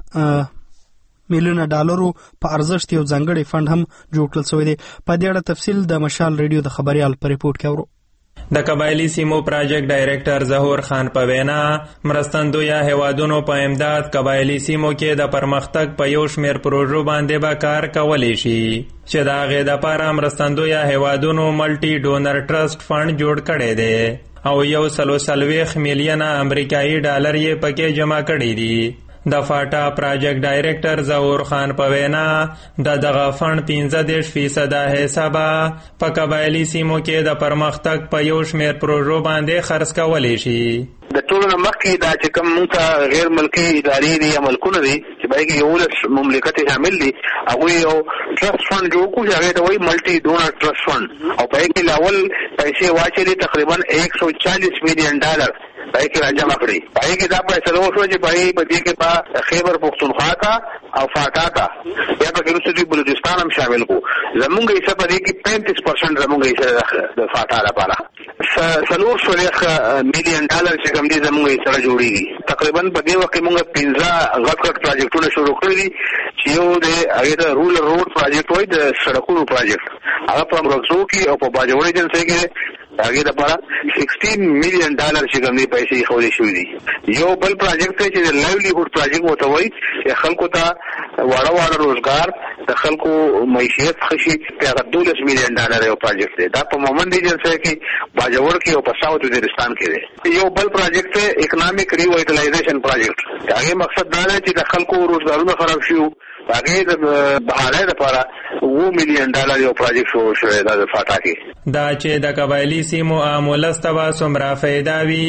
میلیونه ډالرو په ارزښت یو ځانګړی فنډ هم جوړ کړل شوی دی. په دې اړه تفصیل د مشال ریډیو د خبريال په ریپورت کې اورو. د قبایلی سیمو پراجیکټ ډایریکټر ظهور خان په وینا مرستندویه هیوادونو په امداد قبایلی سیمو کې د پرمختګ په یو شمیر پروژو باندې به کار کولی شي چې د هغې دپاره مرستندویه هیوادونو ملټي ډونر ټرسټ فنډ جوړ کړی دی او یو سلو څلوېښت میلیونه امریکایي ډالر یې پکې جمع کړي دي. د فاټا پراجیکټ ډایریکټر ظهور خان په وینا د دغه فنډ پنځه دېرش فیصده حسابه په قبایلي سیمو کې د پرمختګ په یو شمېر پروژو باندې خرڅ کولی شي. د ټولو نه مخکې دا چې کوم موږ ته غیر ملکي ادارې دي یا ملکونه دي چې په هغې کې یولس مملکت شامل دي هغوی یو ټرسټ فنډ جوړ کړو چې هغې ته وایي ملټي ډونر ټرسټ فنډ او په هغې کې لاول پیسې واچلې تقریبا ایک سو چالیس میلیون ډالر پای کې راجمع کړی. پای کې دا فیصله وشوه چې پای په دې کې په خیبر پختونخوا ته او فاټا ته یا په کې وروسته بلوچستان هم شامل کړو. زمونږ حصه په دې کې پینتیس پرسنټ زمونږ حصه د فاټا لپاره څلور څلوېښت میلیون ډالر چې کوم دي زمونږ حصه جوړېږي. تقریبا په دې وخت کې موږ پنځه غټ غټ پروجیکټونه شروع کړي دي چې یو د هغې ته رولر روډ پروجیکټ وایي د سړکونو پروجیکټ هغه په امرکزو کې او په باجوړ ایجنسۍ کې هغې دپاره سکسټین میلیون ډالر چې کوم دي پیسې ایښودل شوي دي. یو بل پروجیکټ دی چې د لایولیهوډ پروجیکټ ورته وایي چې خلکو ته واړه واړه روزګار د خلکو معیشت ښه شي هغه دولس میلیون ډالر یو پروجیکټ دی. دا په مومند ایجنسۍ کې باجوړ کې او په ساوت وزیرستان کې دی. یو بل پروجیکټ دی اکنامک ریوایټلایزیشن پروجیکټ. د هغې مقصد دا دی چې د خلکو روزګارونه خراب شي هغې د بحالۍ لپاره اووه میلیون ډالر یو پروجیکټ شروع شوی دا د فاټا کې. دا چې د قبایلي سیمو عام ولس ته به څومره فایده وي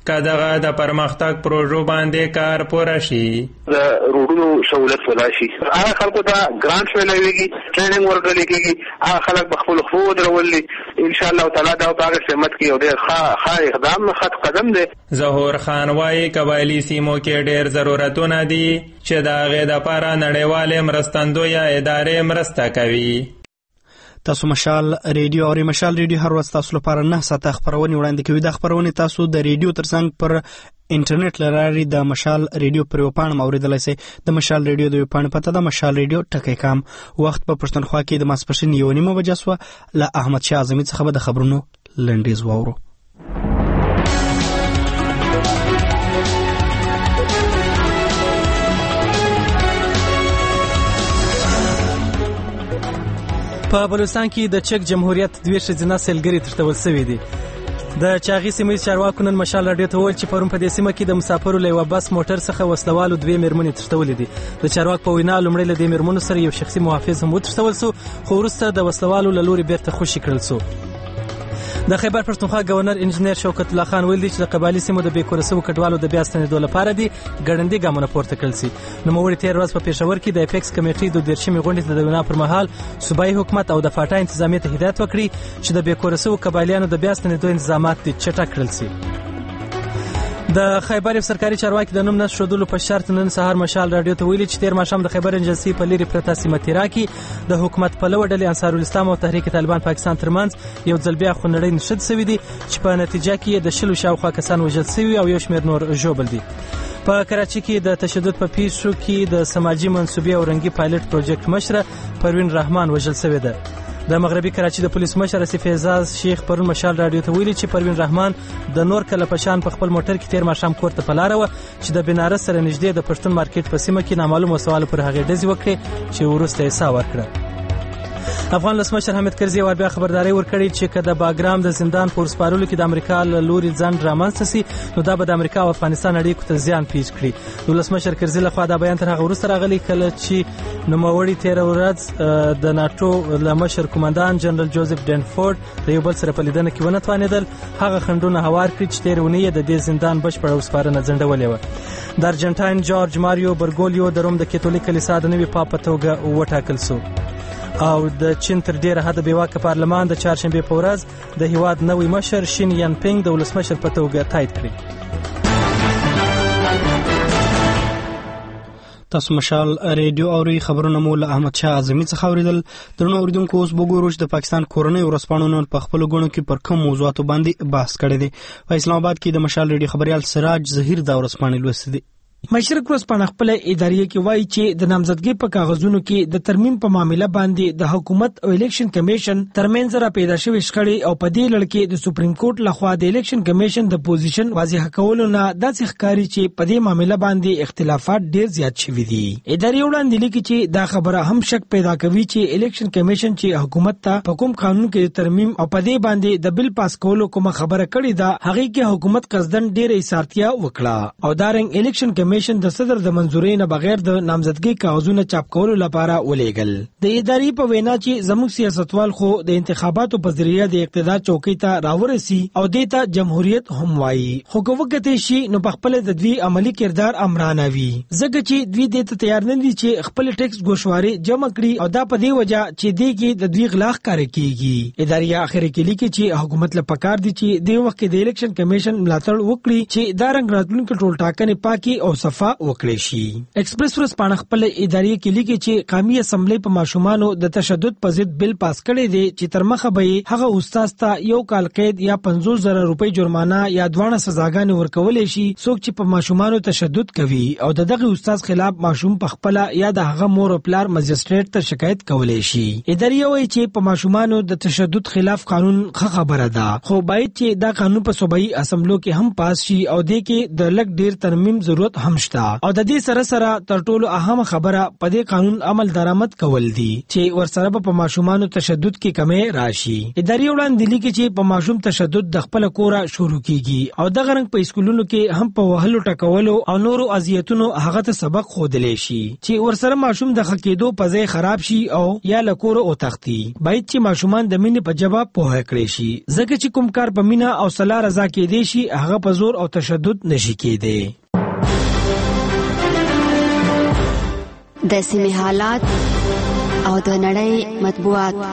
که دغه د پرمختګ پروژو باندې کار پوره شي. د روډونو سہولت ولا شي، هغه خلکو ته ګرانټ ویلويږي، ټریننګ ورکړل کېږي، هغه خلک په خپل خو درولي ان شاء الله تعالی دا په هغه سمت کې یو ډېر ښه ښه اقدام خط قدم دی. ظهور خان وايي قبایلی سیمو کې ډېر ضرورتونه دي چې د هغې دپاره نړیوالې مرستندویه ادارې مرسته کوي. تاسو مشال ریډیو او مشال ریډیو هر ورځ تاسو لپاره نه ساعته خبرونه وړاندې کوي. د خبرونه تاسو د ریډیو ترڅنګ پر انټرنیټ لري د مشال ریډیو پر وپاڼه اوریدلای شئ. د مشال ریډیو د وپاڼه پته د مشال ریډیو ټکی کام. وخت په پښتونخوا کې د ماسپښین یو نیمه بجې سو. له احمد شاه اعظمي څخه به د خبرونو لنډیز واورو. په بلوچستان کې د چک جمهوریت دوه ښځینه سیلګري ترتول شوي دي. د چاغي سیمې چارواکو نن مشال راډیو ته وویل چې پرون په دې سیمه کې د مسافرو له یوه بس موټر څخه وسلوالو دوې مېرمنې تښتولې دي. د چارواکو په وینا لومړی له دې مېرمنو سره یو شخصي محافظ هم وتښتول سو، خو وروسته د وسلوالو له لوري بیرته خوشي کړل سو. د خیبر پښتونخوا گورنر انجنیر شوکت الله خان ویلي چې د قبایلي سیمو د بې کوره سوو کډوالو د بیا ستنېدو لپاره دي ګړندي ګامونه پورته کړل سي. نوموړي تېره ورځ په پېښور کې د اپیکس کمیټې د دېرشمې غونډې د وینا پر مهال صوبایي حکومت او د فاټا انتظامیې ته هدایت وکړي چې د بې کوره سوو قبایلیانو د بیا ستنېدو انتظامات دې چټک کړل سي. د خیبر سرکاري چارواکي د نوم نه ښودلو په شرط نن سهار مشال راډیو ته ویلي چې تېر ماښام د خیبر ایجنسۍ په لرې پرته سیمه تیرا کې د حکومت پلوه ډلې انصارالاسلام او تحریک طالبان پاکستان ترمنځ یو ځل بیا خونړۍ نښتې شوي دي چې په نتیجه کې د شلو شاوخوا کسان وژل شوي او یو شمېر نور ژوبل دي. په کراچۍ کې د تشدد په پیښو کې د سماجي منصوبې او رنګي پایلټ پروجیکټ مشره پروین رحمان وژل شوې ده. د مغربي کراچۍ د پولیس مشر اسف اعزاز شیخ پرون مشال راډیو ته ویلي چې پروین رحمان د نور کله پشان په خپل موټر کې تیر ماښام کور ته په لاره وه چې د بنارس سره نږدې د پښتون مارکیټ په سیمه کې نامعلوم وسوالو پر هغې ډزې وکړې چې وروسته یې ساه ورکړه. افغان ولسمشر حامد کرزي ور بیا خبرداري ورکړې چې که د باګرام د زندان په ورسپارلو کې د امریکا له لوري ځنډ رامنځته سي نو دا به د امریکا او افغانستان اړیکو ته زیان پیښ کړي. د ولسمشر کرزي لخوا دا بیان تر هغه وروسته راغلی کله چې نوموړي تېره ورځ د ناټو له مشر قومندان جنرال جوزف ډینفورډ د یو بل سره په لیدنه کې ونه توانېدل هغه خنډونه هوار کړي چې تېرې اونۍ یې د دې زندان بشپړه ورسپارنه ځنډولې وه. د ارجنټاین جورج ماریو برګولیو د روم د کیتولیک کلیسا د نوي پاپ په توګه وټاکل سو او د چین تر ډیره حده بېواکه پارلمان د چهارشنبې په ورځ د هیواد نوی مشر شین ین پینګ د ولسمشر په توګه تایید کړي. تاسو مشال ریډیو اوري خبرونه مو له احمد شاه اعظمي څخه اوریدل. درنو اوریدونکو اوس وګورو چې د پاکستان کورنۍ ورځپاڼو نن په خپلو ګڼو کې پر کوم موضوعاتو باندې بحث کړی دی. په اسلام آباد کې د مشال ریډیو خبریال سراج ظهیر دا ورځپاڼې لوستې دي. مشرق ورځپاڼه خپل ادارې کې وایي چې د نامزدګۍ په کاغذونو کې د ترمیم په معاملې باندې د حکومت او الیکشن کمیشن ترمنځ را پیدا شوې شخړې او په دې لړ کې د سپریم کورټ لخوا د الیکشن کمیشن د پوزیشن واضح کولو نه داسې ښکاري چې په دې معاملې باندې اختلافات ډېر زیات شوي دي. ادارې وړاندې لیکي چې دا خبره هم شک پیدا کوي چې الیکشن کمیشن چې حکومت ته په کوم قانون کې ترمیم او په دې باندې د بل پاس کولو کومه خبره کړې ده هغه کې حکومت قصدن ډېر ایثارتیا وکړه او دارنګ الیکشن کمیشن د صدر د منظورۍ نه بغیر د نامزدګۍ کاغذونه چاپ کولو لپاره ولېږل. د ادارې په وینا چې زموږ سیاستوال خو د انتخاباتو په ذریعه د اقتدار چوکۍ ته راورسي او دې ته جمهوریت هم وایي خو که وکتې شي نو په خپل د دوی عملی کردار امرانه وي ځکه چې دوی دې ته تیار نه دي چې خپل ټیکس ګوشوارې جمع کړي او دا په دې وجه چې دې کې د دوی غلا ښکاره کیږي. ادارې اخر کې لیکي چې حکومت له پکار دي چې دې وخت کې د الیکشن کمیشن ملاتړ وکړي چې دا رنګ راتلونکي ټول ټاکنې پاکي او صفا وکړي شي. ایکسپریس ورځپاڼه خپل ادارې کې لیکي چې قومي اسمبلی په ماشومانو د تشدد په ضد بل پاس کړی دی چې تر مخه به هغه استاد ته یو کال قید یا پنځوس زره روپۍ جرمانه یا دواړه سزاګانې ورکولې شي څوک چې په ماشومانو تشدد کوي او د دغه استاد خلاف ماشوم په خپل یا د هغه مور او پلار مجستریټ ته شکایت کولی شي. ادارې وایي چې په ماشومانو د تشدد خلاف قانون ښه خبره ده خو باید چې دا قانون په صوبایي اسمبلو کې هم پاس شي او دې کې د لږ ډیر ترمیم ضرورت هم شته او د دې سره سره تر ټولو اهمه خبره په دې قانون عمل درآمد کول دي چې ورسره په ماشومانو تشدد کې کمی راشي. اداري وړاندې لیکي چې په ماشوم تشدد د خپل کوره شروع کیږي او د غرنګ په اسکولونو کې هم په وهلو ټکولو او نورو اذیتونو هغه ته سبق خودلې شي چې ورسره ماشوم د خکېدو په ځای خراب شي او یا لکور او تختی. باید چې ماشومان د مینې په جواب پوهه کړي شي ځکه چې کوم کار په مینا او صلاح رضا کې دی شي هغه په زور او تشدد نشي کېدی. د سیمې حالات او د نړۍ مطبوعات.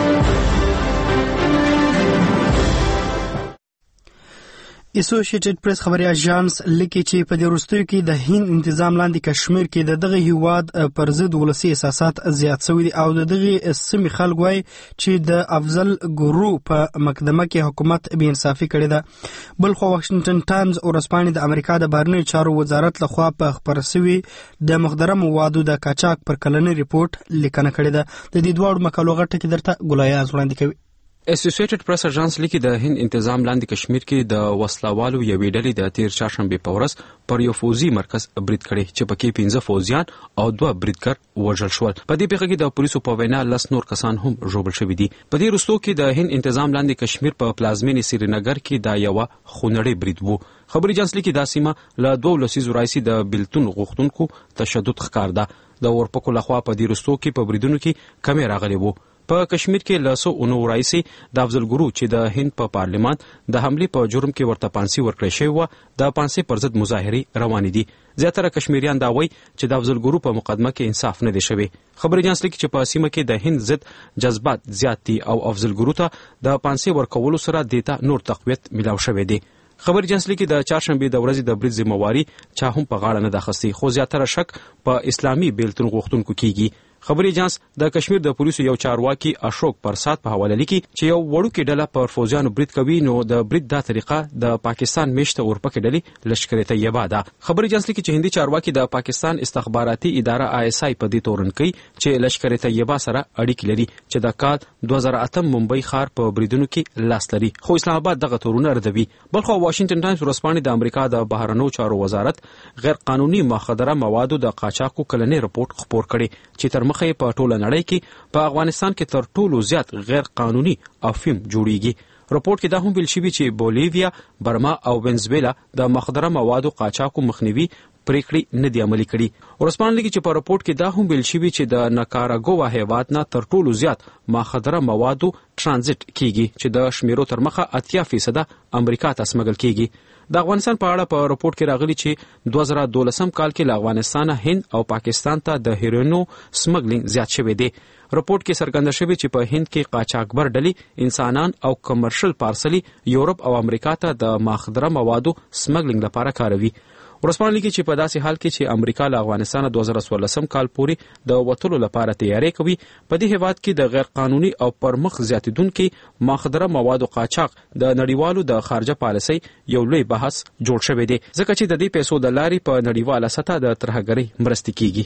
اسوسییټډ پریس خبري اژانس لیکي چې په دې وروستیو کې د هند انتظام لاندې کشمیر کې د دغه هیواد پر ضد ولسي احساسات زیات شوي دي او د دغه سیمې خلک وایي چې د افضل ګورو په مقدمه کې حکومت بې انصافي کړې ده. بل خو واشنگټن ټایمز ورځپاڼې د امریکا د بهرنیو چارو وزارت لخوا په خپره شوي د مخدره موادو د قاچاق پر کلنی ریپورت لیکنه کړې ده. د دې دواړو مقالو غټه کې درته ګلایاز وړاندې کوي. اسوسییټډ پریس اژانس لیکي د هند انتظام لاندې کشمیر کې د وسلوالو یوې ډلې د تیر چهارشنبه په ورځ پر یو فوزي مرکز برید کړی چې پکې پنځه فوزیان او دوه بریدګر وژل شول. په دې پیښه کې د پولیسو په وینا لس نور کسان هم ژوبل شوي دي. په دې وروستو کې د هند انتظام لاندې کشمیر په پلازمینې سرینګر کې دا یو خونړی برید وو. خبري اژانس لیکي دا سیمه له دوه لسیزو راځي د بلتون غوښتونکو تشدد ښکار ده. د ورپکو لخوا په دې وروستو کې په بریدونو کې کمی راغلی وو. په کشمیر کې لاسو اونو راځي د افضل ګورو چې د هند په پارلیمان د حمله په جرم کې ورته پانسي ورکړی شوی و د پانسي پر ضد مظاهره روان دي. زیاتره کشمیریان دا وایي چې د افضل ګورو په مقدمه کې انصاف نه دی شوی. خبري اژانس لیکي چې په سیمه کې د هند ضد جذبات زیات دي او افضل ګورو ته د پانسي ورکولو سره دیتا نور تقویت ملاو شوی دی. خبري اژانس لیکي د چهارشنبه د ورځې د برید ذمہواری چا هم په غاړه نه ده اخیستې خو زیاتره شک په اسلامي بیلتون غوښتونکو کیږي. خبري اژانس د کشمیر د پولیسو یو چارواکي اشوک پرساد په حواله لیکي چې یو وړوکی ډله پر فوجیانو برید کوي نو د برید دا طریقه د پاکستان میشته اورپکې ډلې لشکر طیبه ده. خبري اژانس لیکي چې هندي چارواکي د پاکستان استخباراتي اداره آی اس آی په دې تورن کوي چې لشکر طیبه سره اړیکې لري چې د کال دوه هزار اته ممبئی ښار په بریدونو کې لاس لري خو اسلام آباد دغه تورونه ردوي. بلخو واشنگټن ټایمز ورځپاڼې د امریکا د بهرنیو چارو وزارت غیر قانوني مخدره موادو د قاچاقو کلنی رپورت خپور کړي چې تر مخه په ټوله نړۍ کې په افغانستان کې تر ټولو زیات غیر قانوني افیم جوړیږي. رپورت کې دا هم ویل شوی چې بولیویا، برما او وینزویلا د مخدره موادو قاچاقو مخنیوي پریکړې نه دی عملي کړي. ورسپانل لیکي چې په رپورت کې دا هم ویل شوی چې د ناکاراګوا هیواد نه تر ټولو زیات مخدره موادو ترانزیت کیږي چې د شمیرو تر مخه اتیا فیصد امریکا ته سمګل کیږي. د افغانستان په اړه په رپورت کې راغلي چې دوه هزار دولسم کال کې له افغانستانه هند او پاکستان ته د هیروینو سمګلینګ زیات شوی دی. رپورت کې څرګنده شوی چې په هند کې قاچاقبر ډلې انسانان او کمرشل پارسلي یورپ او امریکا ته د مخدره موادو سمګلینګ لپاره کاروي. ورسپانل لیکي چې په داسې حال کې چې امریکا له افغانستانه دوه هزار څوارلسم کال پورې د وټلو لپاره تیاری کوي په دې هیواد کې د غیر قانوني او پرمخ زیاتیدونکو مخدره موادو قاچاق د نړیوالو د خارجه پالیسۍ یو لوی بحث جوړ شوی دی ځکه چې د دې پیسو د لارې په نړیواله سطح د ترهګرۍ مرستې کیږي.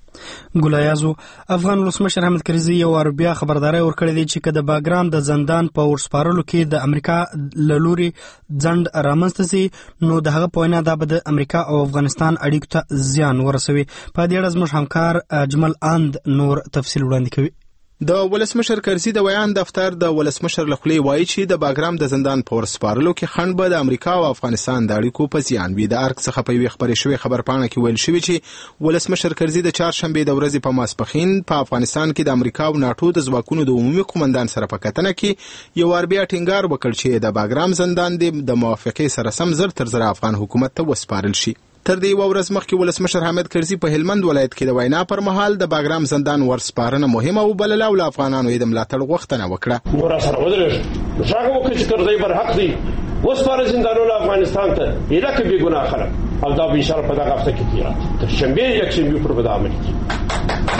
ګلایازو افغان ولسمشر حامد کرزي یو ور بیا خبرداري ورکړې دي چې د باګرام د زندان په ورسپارلو کې د امریکا لوري ځند رامنځته سي نو د هغه په وینا دا به د امریکا او افغانستان اړیکو ته زیان ورسوي. په دې اړه زموږ همکار اجمل اند نور تفصیل وړاندې کوي. د ولسمشر کرزي د بیان دفتر د ولسمشر لخوا وایي چې د باګرام د زندان په ورسپارلو کې خنډ به د امریکا او افغانستان د اړیکو په زیان وي. د ارګ څخه په یوه خبري شوی خبرپاڼه کې ویل شوی چې ولسمشر کرزي د چهارشنبه د ورځې په ماسپخین په افغانستان کې د امریکا او ناتو د ځواکونو د عمومي قومندان سره په کتنه کې یو ور بیا ټینګار وکړ چې د باګرام زندان د موافقې سره سم زر تر زر افغان حکومت ته وسپارل شي. تر دې ورځ مخکې ولسمشر حامد کرزي په هلمند ولایت کې د وینا پر مهال د باګرام زندان ورسپارنه مهمه وبلله او افغانانو یې د ملاتړ غوښتنه وکړه. نور سره ودرېږي ژغ وکړي چې کرزي بر حق دی وسپاره زندانونه افغانستان ته ایله کې بې ګناه خلک او دا به انشاءالله په دغه هفته کې تیرات تر شنبې یک شنبې پر به عمل کیږي.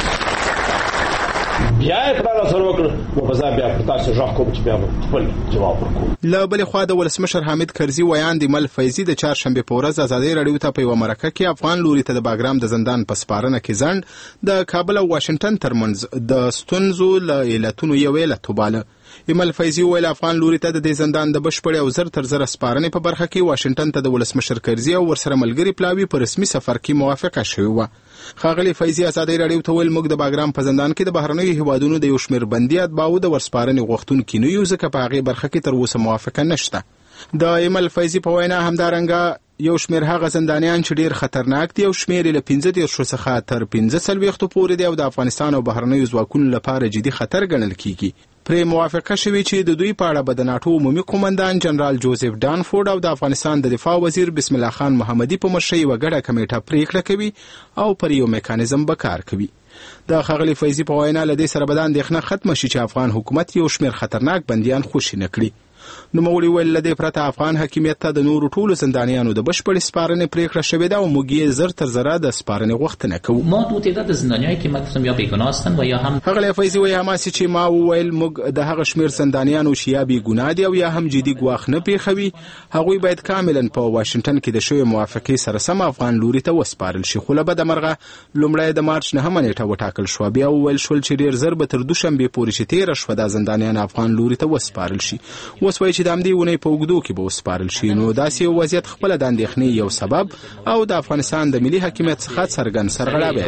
بیا یې پرانه سره وکړه نو په ځای بیا پر تاسو ژغ کوم چې بیا خپل جواب ورکوم. له بلې خوا د ولسمشر حامد کرزي ویان د مل فیضي د چهارشنبه په ورځ ازادي راډیو ته په یوه مرکه کې افغان لوري ته د باګرام د زندان په سپارنه کې ځنډ د کابل او واشنگټن ترمنځ د ستونزو له علتونو یو علت وباله. ایمل فیضي وویل افغان لوري ته د دې زندان د بشپړې او زر تر زره سپارنې په برخه کې واشنګټن ته د ولسمشر کرزي او ورسره ملګري پلاوي په رسمي سفر کې موافقه شوې وه. ښاغلي فیضي ازادۍ راډیو ته ویل موږ د باګرام په زندان کې د بهرنیو هیوادونو د یو شمېر بندي اتباعو د ورسپارنې غوښتونکي نه یو، ځکه په هغې برخه کې تر اوسه موافقه نشته. د ایمل فیضي په وینا همدارنګه یو شمېر هغه زندانیان چې ډېر خطرناک دي او شمېر یې له پنځه دېرشو څخه تر پنځه څلوېښتو پورې دی او د افغانستان او بهرنیو ځواکونو لپاره جدي خطر ګڼل کیږي. پرې موافقه شوې چې د دوی په اړه به د ناټو عمومي قومندان جنرال جوزف ډانفورد او د افغانستان د دفاع وزیر بسم الله خان محمدي په مشرۍ یوه ګډه کمیټه پریکړه کوي او پر یو میکانیزم به کار کوي. د ښاغلي فیضي په وینا له دې سره به دا اندېښنه ختمه شي چې افغان حکومت یو شمېر خطرناک بندیان خوشي نه کړي. نوموړي ویل له دې پرته افغان حاکمیت ته د نورو ټولو زندانیانو د بشپړې سپارنې پریکړه شوې ده او موږ یې زر تر زره د سپارنې غوښتنه کوو. ما دو تعداد زندانیایی که من گفتم یا بیگناه هستند و یا هم ښاغلی فیضي وایي هماسې چې ما وویل موږ د هغه شمېر زندانیانو چې یا بېګناه دي او یا هم جدي ګواښ نه پېښوي هغوی باید کاملا په واشنګټن کې د شوې موافقې سره سم افغان لوري ته وسپارل شي. خو له بده مرغه لومړی د مارچ نهمه نیټه وټاکل شوه. بیا وویل شول چې ډېر زر به تر دوشنبې پورې چې تېره شوه دا زندانیان افغان لوري ته وسپارل شي. اوس وایي چې د همدې اونۍ په اوږدو کې به وسپارل شي. نو داسې یو وضعیت خپله د اندېښنې یو سبب او د افغانستان د ملي حاکمیت څخه څرګند سرغړاوی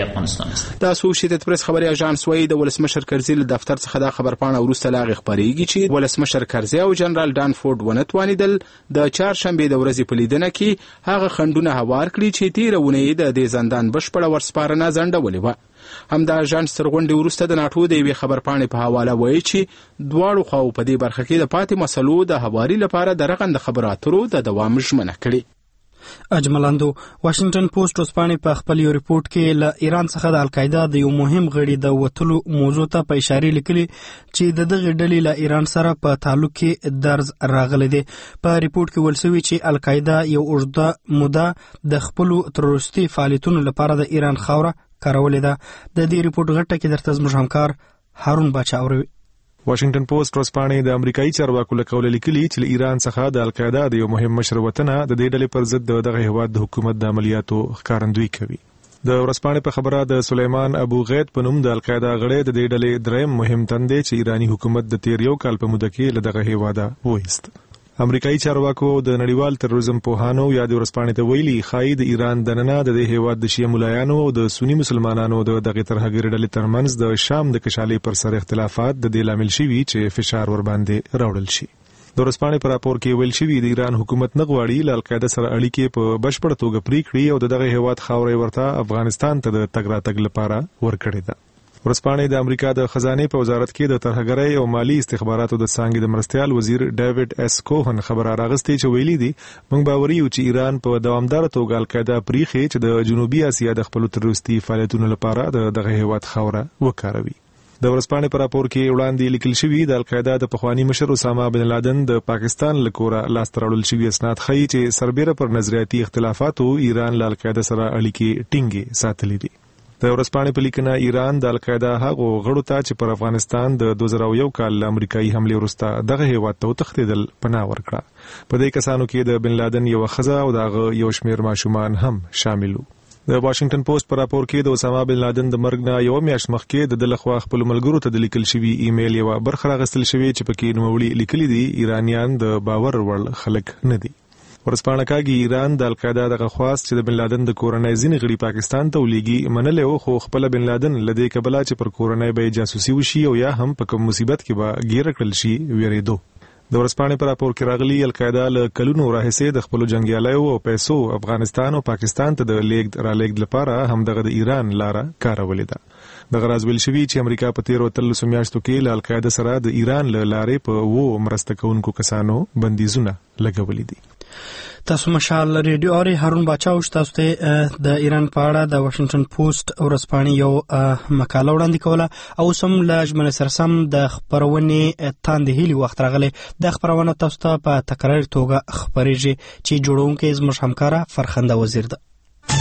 دی. د اسوشیټډ پریس خبري اژانس وایي د ولسمشر کرزي له دفتر څخه دا خبرپاڼه وروسته لا هغې خپرېږي چې ولسمشر کرزي او جنرال ډانفورد ونه توانېدل د چهارشنبې د ورځې په لیدنه کې هغه خنډونه هوار کړي چې تېره اونۍ د دې زندان بشپړه ورسپارنه ځنډولې وه. همدا اژانس تر غونډې وروسته د ناټو د یوې خبرپاڼې په حواله وایي چې دواړو خواو په دې برخه کې د پاتې مسلو د هواري لپاره د رغنده خبرو اترو د دوام ژمنه کړې. اجملاندو واشنګټن پوسټ ورځپاڼې په خپل یو ریپورت کې له ایران څخه د القاعده د یو مهم غړي د وتلو موضوع ته په اشاره لیکلي چې د دغه ډلې له ایران سره په تعلق کې درز راغلی دی. په ریپورت کې ویل شوي چې القاعده یو اوږده موده د خپلو تروریستي فعالیتونو لپاره د ایران خاوره کارولې ده. د دې ریپورت غټه کې درته زموږ همکار هارون باچا اوروي. واشنګټن پوسټ ورځپاڼې د امریکایي چارواکو له قوله لیکلي چې له ایران څخه د القاعده د یو مهم مشر وطنه د دې ډلې پر ضد دغه هیواد د حکومت د عملیاتو ښکارندویي کوي. د ورځپاڼې په خبره د سلیمان ابو غید په نوم د القاعده غړی د دې ډلې دریم مهم تن دی چې ایرانی حکومت د تیر یو کال په موده کې له دغه هیواده وایست. امریکایي چارواکو د نړیوال تروریزم پوهانو یا د ورځپاڼې ته ویلي ښایي د ایران دننه د دې هیواد د شیعه ملایانو او د سني مسلمانانو د دغې ترهګرې ډلې ترمنځ د شام د کشالۍ پر سر اختلافات د دې لامل شوي چې فشار ورباندې راوړل شي. د ورځپاڼې په راپور کې ویل شوي د ایران حکومت نه غواړي له القاعده سره اړیکې په بشپړه توګه پرې کړي او د دغه هیواد خاوره ورته افغانستان ته د تګ راتګ لپاره ورکړې ده. ورځپاڼې د امریکا د خزانې په وزارت کې د ترهګرۍ او مالی استخباراتو د څانګې د مرستیال وزیر ډیوډ ایس کوهن خبر راغستی چې ویلي دي موږ باوري یو چې ایران په دوامداره توګه القاعده پریخي چې د جنوبي اسیا د خپل تروریستي فعالیتونو لپاره د دغه هیواد خاوره وکاروي. د ورځپاڼې په راپور کې وړاندې لیکل شوي د القاعده د پخوانی مشر اسامه بن لادن د پاکستان له کوره لاسته راوړل شوي اسناد ښیي چې سربیره پر نظریاتي اختلافاتو ایران له القاعده سره اړیکې ټینګې ساتلې دي. د ورځپاڼې په لیکنه ایران د القاعده هغو غړو ته چې پر افغانستان د دوه زره یو کال امریکایي حملې وروسته دغه هیواد ته وتښتېدل پناه ورکړه. په دې کسانو کې د بن لادن یوه ښځه او د هغه یو شمېر ماشومان هم شامل وو. د واشنګټن پوسټ په راپور کې د اسامه بن لادن د مرګ نه یوه میاشت مخکې د ده لخوا خپلو ملګرو ته د لیکل شوي ایمیل یوه برخه راغستل شوې چې پکې نوموړي لیکلي دي ایرانیان د باور وړ خلک نه دي. ورځپاڼه کاږي ایران د القاعده دغه خواست چې د بن لادن د کورنۍ ځینې غړي پاکستان ته ولېږي منلی و، خو خپله بن لادن له دې کبله چې پر کورنۍ به یې جاسوسي وشي او یا هم په کوم مصیبت کې به ګیره کړل شي ویرېدو. د ورځپاڼې په راپور کې راغلي القاعده له کلونو راهیسې د خپلو جنګیالیو او پیسو افغانستان او پاکستان ته د لیږد رالېږد لپاره همدغه د ایران لاره کارولې ده. دغه راز ویل شوي چې امریکا په تیرو اتلسو میاشتو کې له القاعده سره د ایران له لارې په اوو مرسته کوونکو کسانو بندیزونه لګولي دي. تاسو مشال ریډیو اوري هارون باچا او تاسو ته د ایران په اړه د واشنګټن پوسټ ورځپاڼې یو مقاله وړاندې کوله او سم لاجمن سرسم د خبرونې تاند هیلي وخت راغله. د خبرونه تاسو ته په تکرار توګه خبرېږي چې جوړونکو زموږ همکارا فرخنده وزیر ده.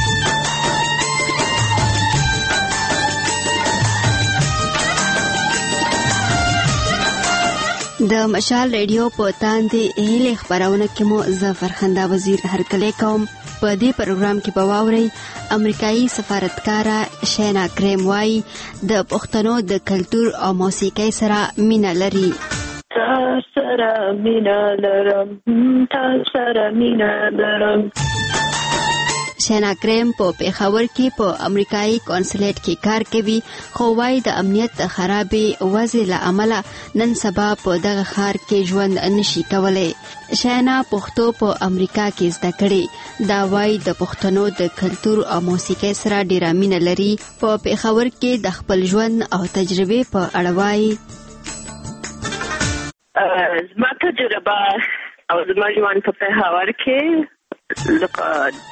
د مشال ریډیو په تاندې هیله خبرونه کې مو ظفر خندا وزیر هرکلی کوم په دې پروګرام کې به واورئ امریکایي سفارتکاره شینا کریم وایي د پښتنو د کلتور او موسیقۍ سره مینه لري. تا سره مینه لرم، تا سره مینه لرم. شینا کریم په پېښور کې په امریکایي کونسلیټ کې کار کوي، خو وايي د امنیت د خرابې وضع له امله نن سبا په دغه ښار کې ژوند نشي کولی. شینا پښتو په امریکا کې زده کړې. دا وايي د پښتنو د کلتور او موسیقۍ سره ډېره مینه لري. په پېښور کې د خپل ژوند او تجربې په اړه وايي. زما تجربه او زما ژوند په پېښور کې لکه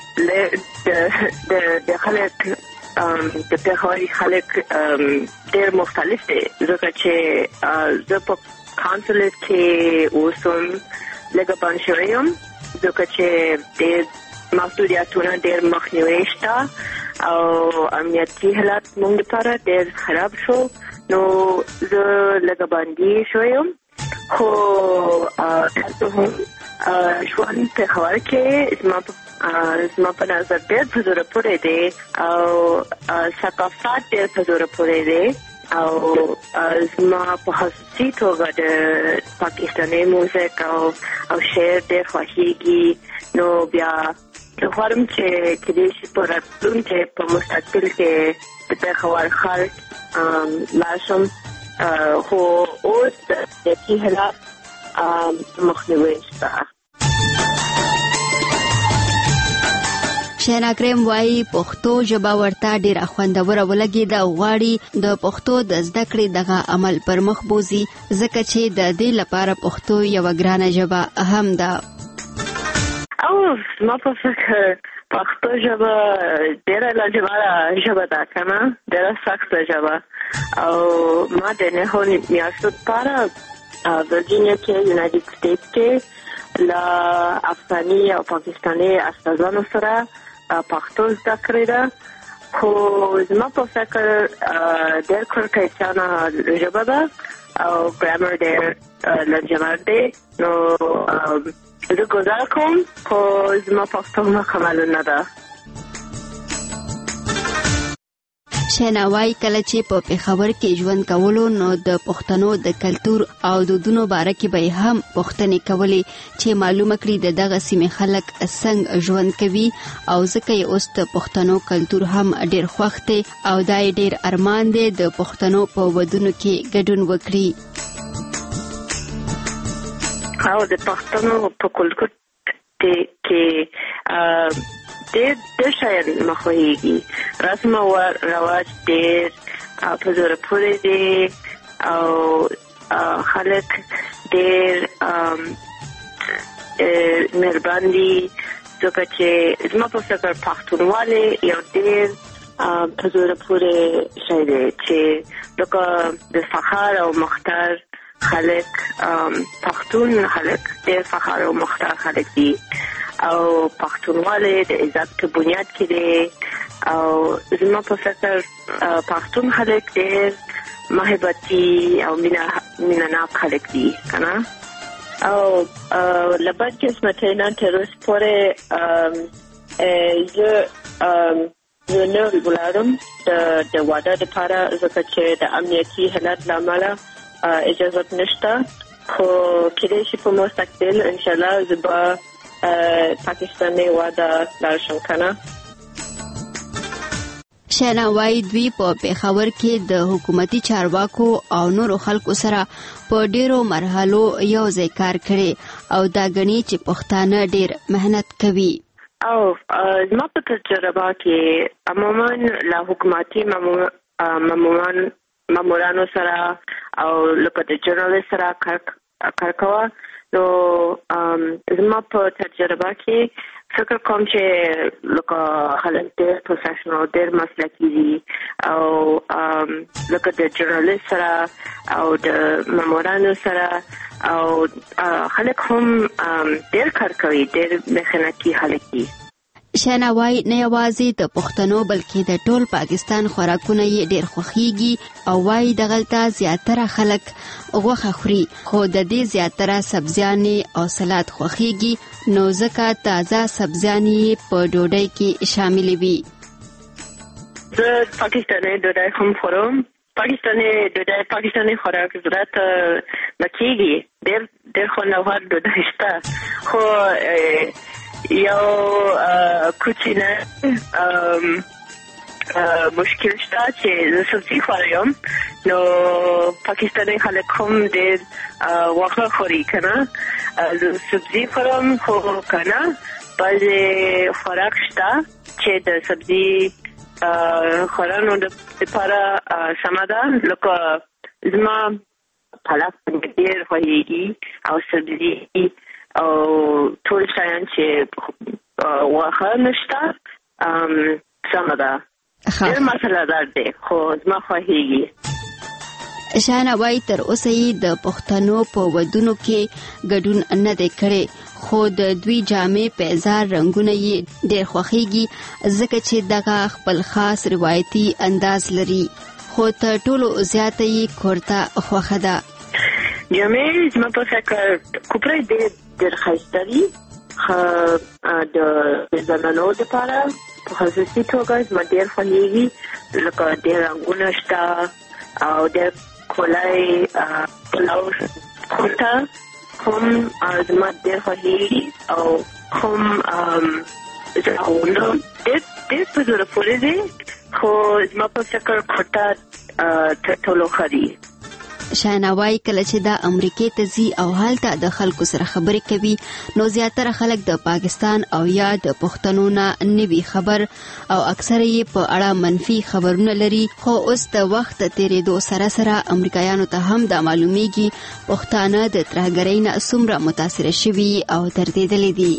د خلک د پېښوري خلک ډېر مختلف دي، ځکه چې زه په کونسلیټ کې اوسم لږه بند شوی یم، ځکه چې ډېر محدودیتونه ډېر مخنیوي شته او امنیتي حالات موږ لپاره ډېر خراب شو، نو زه لږه بندي شوی یم. خو تاسو هم ژوند پېښور کې زما زما په نظر ډېر په زړه پورې دی او ثقافت ډېر په زړه پورې دی او زما په خصوصي توګه د پاکستاني موسیق او او شعر ډېر خوښېږي. نو بیا زه غواړم چې کېدای شي په راتلونکي په مستقبل کې د پېښور ښار لاړ شم، خو اوس د امنیتي حالات مخنیوي شته. شینا کریم وایي پښتو ژبه ورته ډېره خوندوره ولګېده او غواړي د پښتو د زده کړې دغه عمل پر مخ بوځي، ځکه چې د دې لپاره پښتو یوه ګرانه ژبه هم ده. او زما په فکر پښتو ژبه ډېره لاجوابه ژبه ده که نه، ډېره سخته ژبه. او ما د نهو میاشتو لپاره ورجینیا کې یونایټډ سټیټس کې له افغاني او پاکستاني استادانو سره پښتو زده کړې ده، خو زما په فکر ډېر کړکېچانه ژبه ده او ګرامر ډېر لنډجمر دی. نو زه ګزاره کوم خو زما پښتو مخه معلومه ده. شینا وایي کله چې په پېښور کې ژوند کولو نو د پښتنو د کلتور او دودونو باره کې به هم پوښتنې کولې چې معلومه کړي د دغه سیمې خلک څنګه ژوند کوي، او ځکه یې اوس د پښتنو کلتور هم ډېر خوښ دی او دا یې ډېر ارمان دی د پښتنو په ودونو کې ګډون وکړي. او د پښتنو په کلتور کې ډېر ډېر شیان مخوهېږي، رسم او رواج ډېر په زړه پورې دي او خلک ډېر مهربان دي، ځکه چې زما په فکر پښتونولي یو ډېر په زړه پورې شی دی چې لکه د فخر او مختار خلک پښتون خلک ډېر فخر او مختار خلک دي او پښتونولي د عزت په بنیاد کې دی او زما په فکر پښتون خلک ډېر محبتي او مینه ناک خلک دي که نه. او له بد قسمتۍ نه تر اوسه پورې زه زه نه ولاړم د واده دپاره، ځکه چې د امنیتي حالت له امله اجازه نشته، خو کېدای شي په مستقبل انشاءالله زه به پاکستاني واده لاړ شم که نه. شینا وایي دوی په پېښور کې د حکومتي چارواکو او نورو خلکو سره په ډېرو مرحلو یو ځای کار کړی او دا ګڼي چې پښتانه ډېر محنت کوي. او زما په تجربه کې عموما له حکومتي ماموران مامورانو سره او لکه د جرنالست سره کار کوه، نو زما په تجربه کې فکر کوم چې لکه خلک ډېر پروفیشنل ډېر مسلکي دي او لکه د جرنالست سره او د مامورانو سره او خلک هم ډېر کار کوي، ډېر محنتي خلک دي. شینا وایي نه یوازې د پښتنو بلکې د ټول پاکستان خوراکونه یې ډېر خوښیږي او وایي دغلته زیاتره خلک غوښه خوري، خو د دې زیاتره سبزیانې او سلاد خوښیږي. نو ځکه تازه سبزیانې په ډوډۍ کې شاملې وي. زه پاکستاني ډوډۍ هم خورم. پاکستاني ډوډۍ پاکستاني خوراک زړه ته مکیږي. ډېر ډېر خوندور ډوډۍ شته، خو یو کوچنی مشکل شته چې زه سبزي خورم. نو پاکستاني خلک هم ډېر غوښه خوري که نه. زه سبزي خورم خو که نه بعضې خوراک شته چې د سبزي خورانو دپاره سمه ده. لکه زما پالک ډېر خوښېږي او سبزي او ټول شیان چې غوښه نشته سمه ده. ډېر مساله‌دار دی خو زما خوښېږي. شاهنه وایي تر اوسه یې د پښتنو په ودونو کې ګډون نه دی کړی، خو د دوی جامې پیزار رنګونه یې ډېر خوښېږي ځکه چې دغه خپل خاص روایتي انداز لري، خو تر ټولو زیاته یې کورته خوښه ده. جامې زما په فکر کوپړې ډېر ډېر ښایسته دي. د زنانو دپاره په خصوصي توګه زما ډېر خوښېږي، لکه ډېر رنګونه شته او ډېر ښکلی بلاوز کورته هم زما ډېر خوښېږي او هم زه اغوندم. ډېر ډېر په زړه پورې دی، خو زما په فکر کورته تر ټولو ښه دي. شاهنه وایي کله چې دا امریکې ته ځي او هلته د خلکو سره خبرې کوي نو زیاتره خلک د پاکستان او یا د پښتنو نه نه وي خبر او اکثره یې په اړه منفي خبرونه لري. خو اوس د وخت تېرېدو سره سره امریکایانو ته هم دا معلومیږي پښتانه د ترهګرۍ نه څومره متاثره شوي او دردېدلي دي.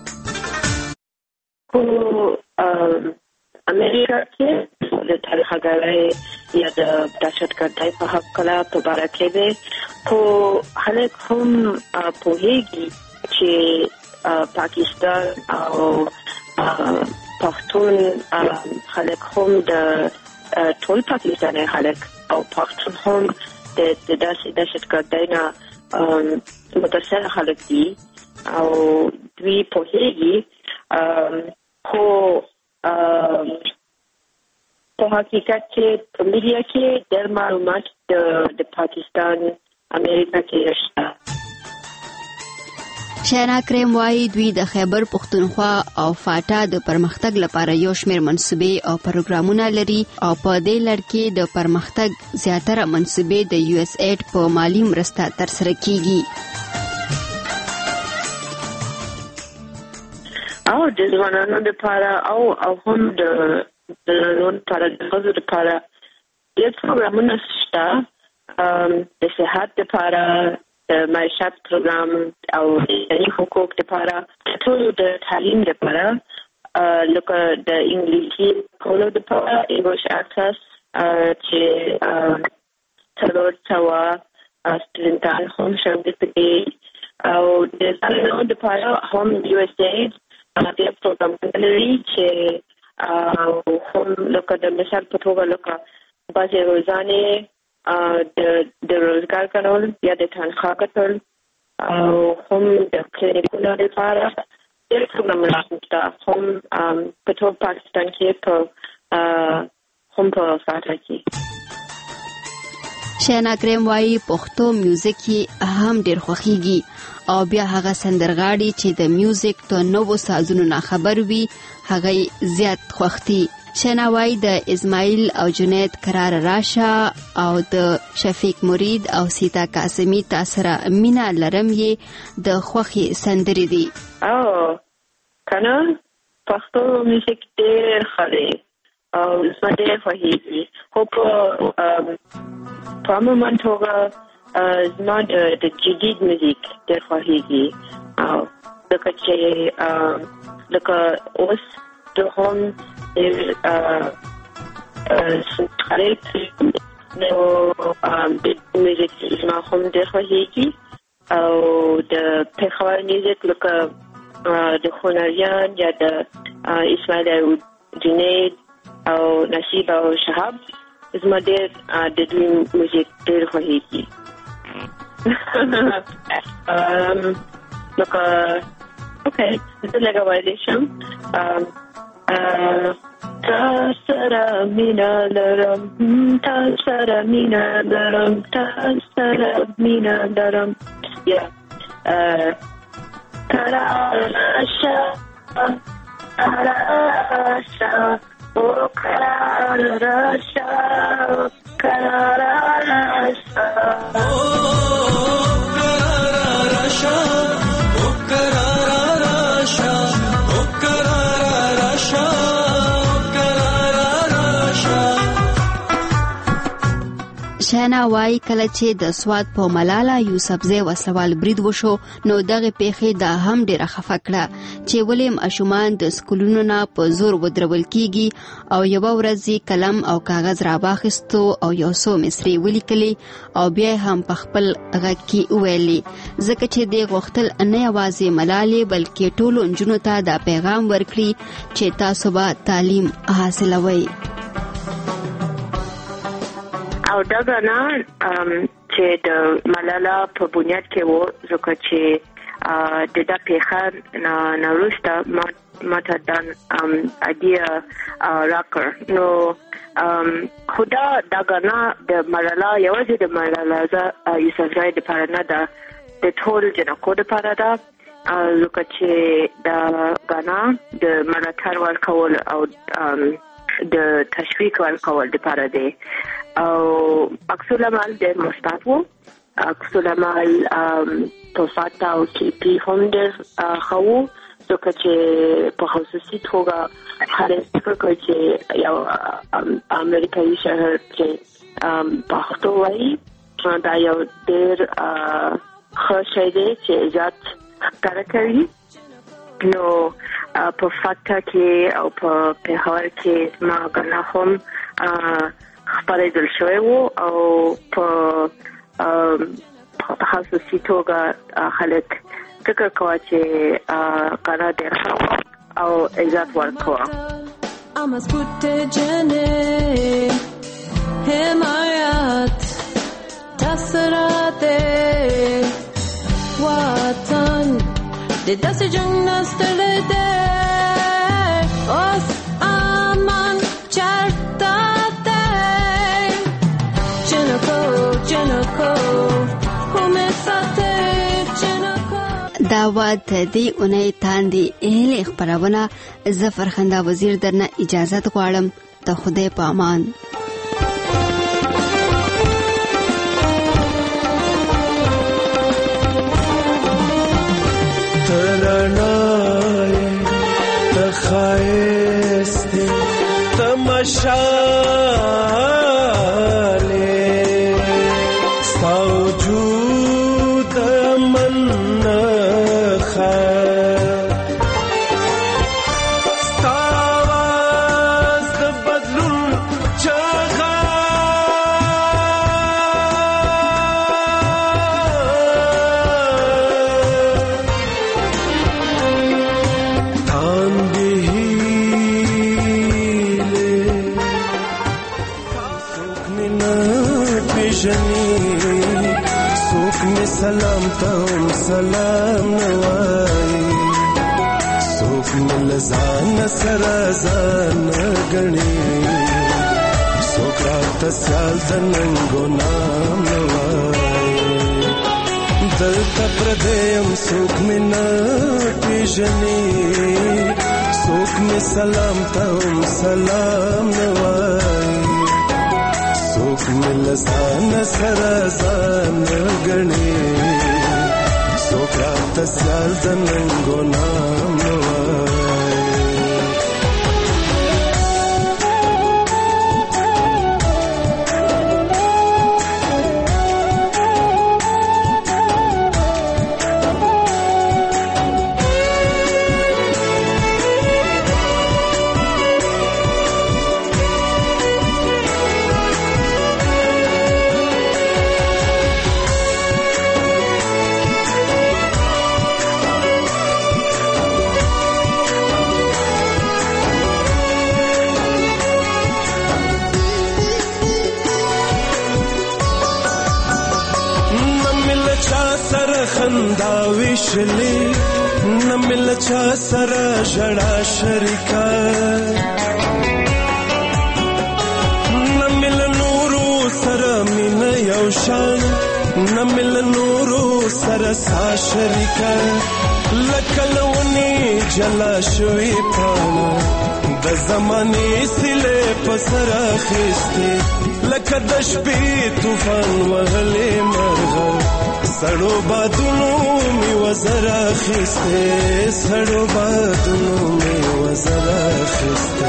امریکا کې د ترهګرۍ یا د دهشتګردۍ په هکله په باره کې دی، خو خلک هم پوهېږي چې پاکستان او پښتون خلک هم د ټول پاکستاني خلک او پښتون هم د داسې دهشتګردۍ نه متاثره خلک دي او دوی پوهېږي. خو په حقیقت کې په میډیا کې ډېر معلومات د پاکستان امریکا کې شته. شاهنه کریم وایي دوی د خیبر پښتونخوا او فاټا د پرمختګ لپاره یو شمېر منصوبې او پروګرامونه لري او په دې لړ کې د پرمختګ زیاتره منصوبې د یو اس ایډ په مالی مرسته ترسره کیږي. او د ځوانانو لپاره او او هم د د لون لپاره د ښځو لپاره ډېر پروګرامونه شته، د صحت لپاره، د معیشت پروګرام او د انساني حقوق لپاره، ټولو د تعلیم لپاره، لکه د انګلیسي کولو لپاره انګلیش اکسس چې څلور سوه سټوډنټان هم شامل دي او د ځوانانو لپاره هم یو اس ایډ د پروګرام لري چې هم لکه د مثال په توګه لکه بعضې روزانې د روزګار کول یا د تنخوا کتل او هم د کلینیکونو لپاره ډېر پروګرامونه شته، هم په ټول پاکستان کې په هم په فاټا کې. شاهنه کریم وایي پښتو میوزیک یې هم ډېر خوښېږي او بیا هغه سندرغاړي چې د میوزیک د نوو سازونو نه خبر وي هغه زیات خوښ دي. شاهنه وایي د اسماعیل او جنید قرار راشه او د شفیق مرید او سیتا قاسمی تاسره مینا لرم یې د خوښي سندرې دي. او کنه پښتو میوزیک ډېر ښه دی او زما ډېر خوښېږي، خو په په عموما توګه زما د جدید میوزیک ډېر خوښېږي او لکه چې لکه اوس د هم خلک نو د میوزیک زما هم ډېر خوښېږي او د پېښور میوزیک لکه د هنریان یا د اسماعیل او جنید او نصیب او شهاب زما ډېر د دوی میوزیک ډېر خوښېږي. لکه اوکے زه لږه وایلی شم. تا سره مینه لرم، تا سره مینه لرم، تا سره مینه لرم. یا قرار راشه قرار راشه او قرار راشه قرار راشه قرار راشه او قرار راشه او قرار راشه شانا وای کله چې د سواد په ملاله یوسفزۍ وسلوال برید وشو نو دغه پیښې دا هم ډیره خفه کړه چې ولې ماشومان د سکولونو نه په زور ودرول کیږي او یو ورځ قلم او کاغذ را واخیستو او یو څو مصري ولیکلي او بیا هم په خپل غږ کې ویلي ځکه چې د غوښتل نه یوازې ملالې بلکې ټولو نجونو ته دا پیغام ورکړي چې تاسو به تعلیم حاصلوئ. او دا غنا چې د ملاله په بنیاد کې وو ځکه چې د دا پیښه نه وروسته ما ته دا ایډیا راکړ. نو خدا دا غنا د ملاله یوازې د ملاله یوسفزۍ دپاره نه ده، د ټول جنکو دپاره ده ځکه چې دا غنا د ملاتړ ورکول او د تشویق ورکول دپاره دی. او عکس العمل ډېر مثبت و. عکس العمل توفات او سی پی هم ډېر ښه و ځکه چې په خصوصي توګه هر فکر کوي چې یو امریکایي شهر چې پښتو وایي دا یو ډېر ښه شی دی چې عزت ښکاره کوي. نو په فتح کې او په پېښور کې زما ګڼه هم خپرېدل شوی و او په خصوصي توګه خلک فکر کوه چې قرار ډېر ښه او عزت ورکوه. مضبوط جنه حمایت تسرات وطن د داسې جنګ نستړی دی اوس امان چرته دا واد دی اونۍ تاندې اهل خبرونه ظفر خندا وزیر درنه اجازت غواړم ته خدای په امان. ترنای تخایست تماشا سلام تم سلام نوای سوک مل زان سرا زان غنی سوک رات سال تننګو نام نوای دلته پردیم سوک منا پیژنی سوک می سلام تم سلام نوای سوک مل زان سرا زان غنی سوک رات سال تننګو نام نوای خندا وشلی نمل چا سره ژړا شریکا نمل نورو سره مینه یو شان نمل نورو سره سا شریکا لکلونی جلا شوی پانا د زمانې سله پسر اخیسته لکه د شپې طوفان وهلې مرغه سړو بادونو می وزر اخیسته سړو بادونو می وزر اخیسته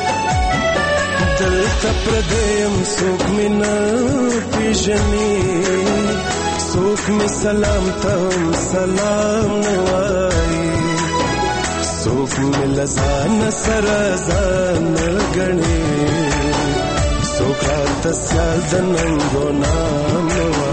دلته پردیم څوک می نه پیژني څوک می سلام تم سلام نوای څوک می لزان سره ځان غني څوک راته سیال د ننګو نام نوای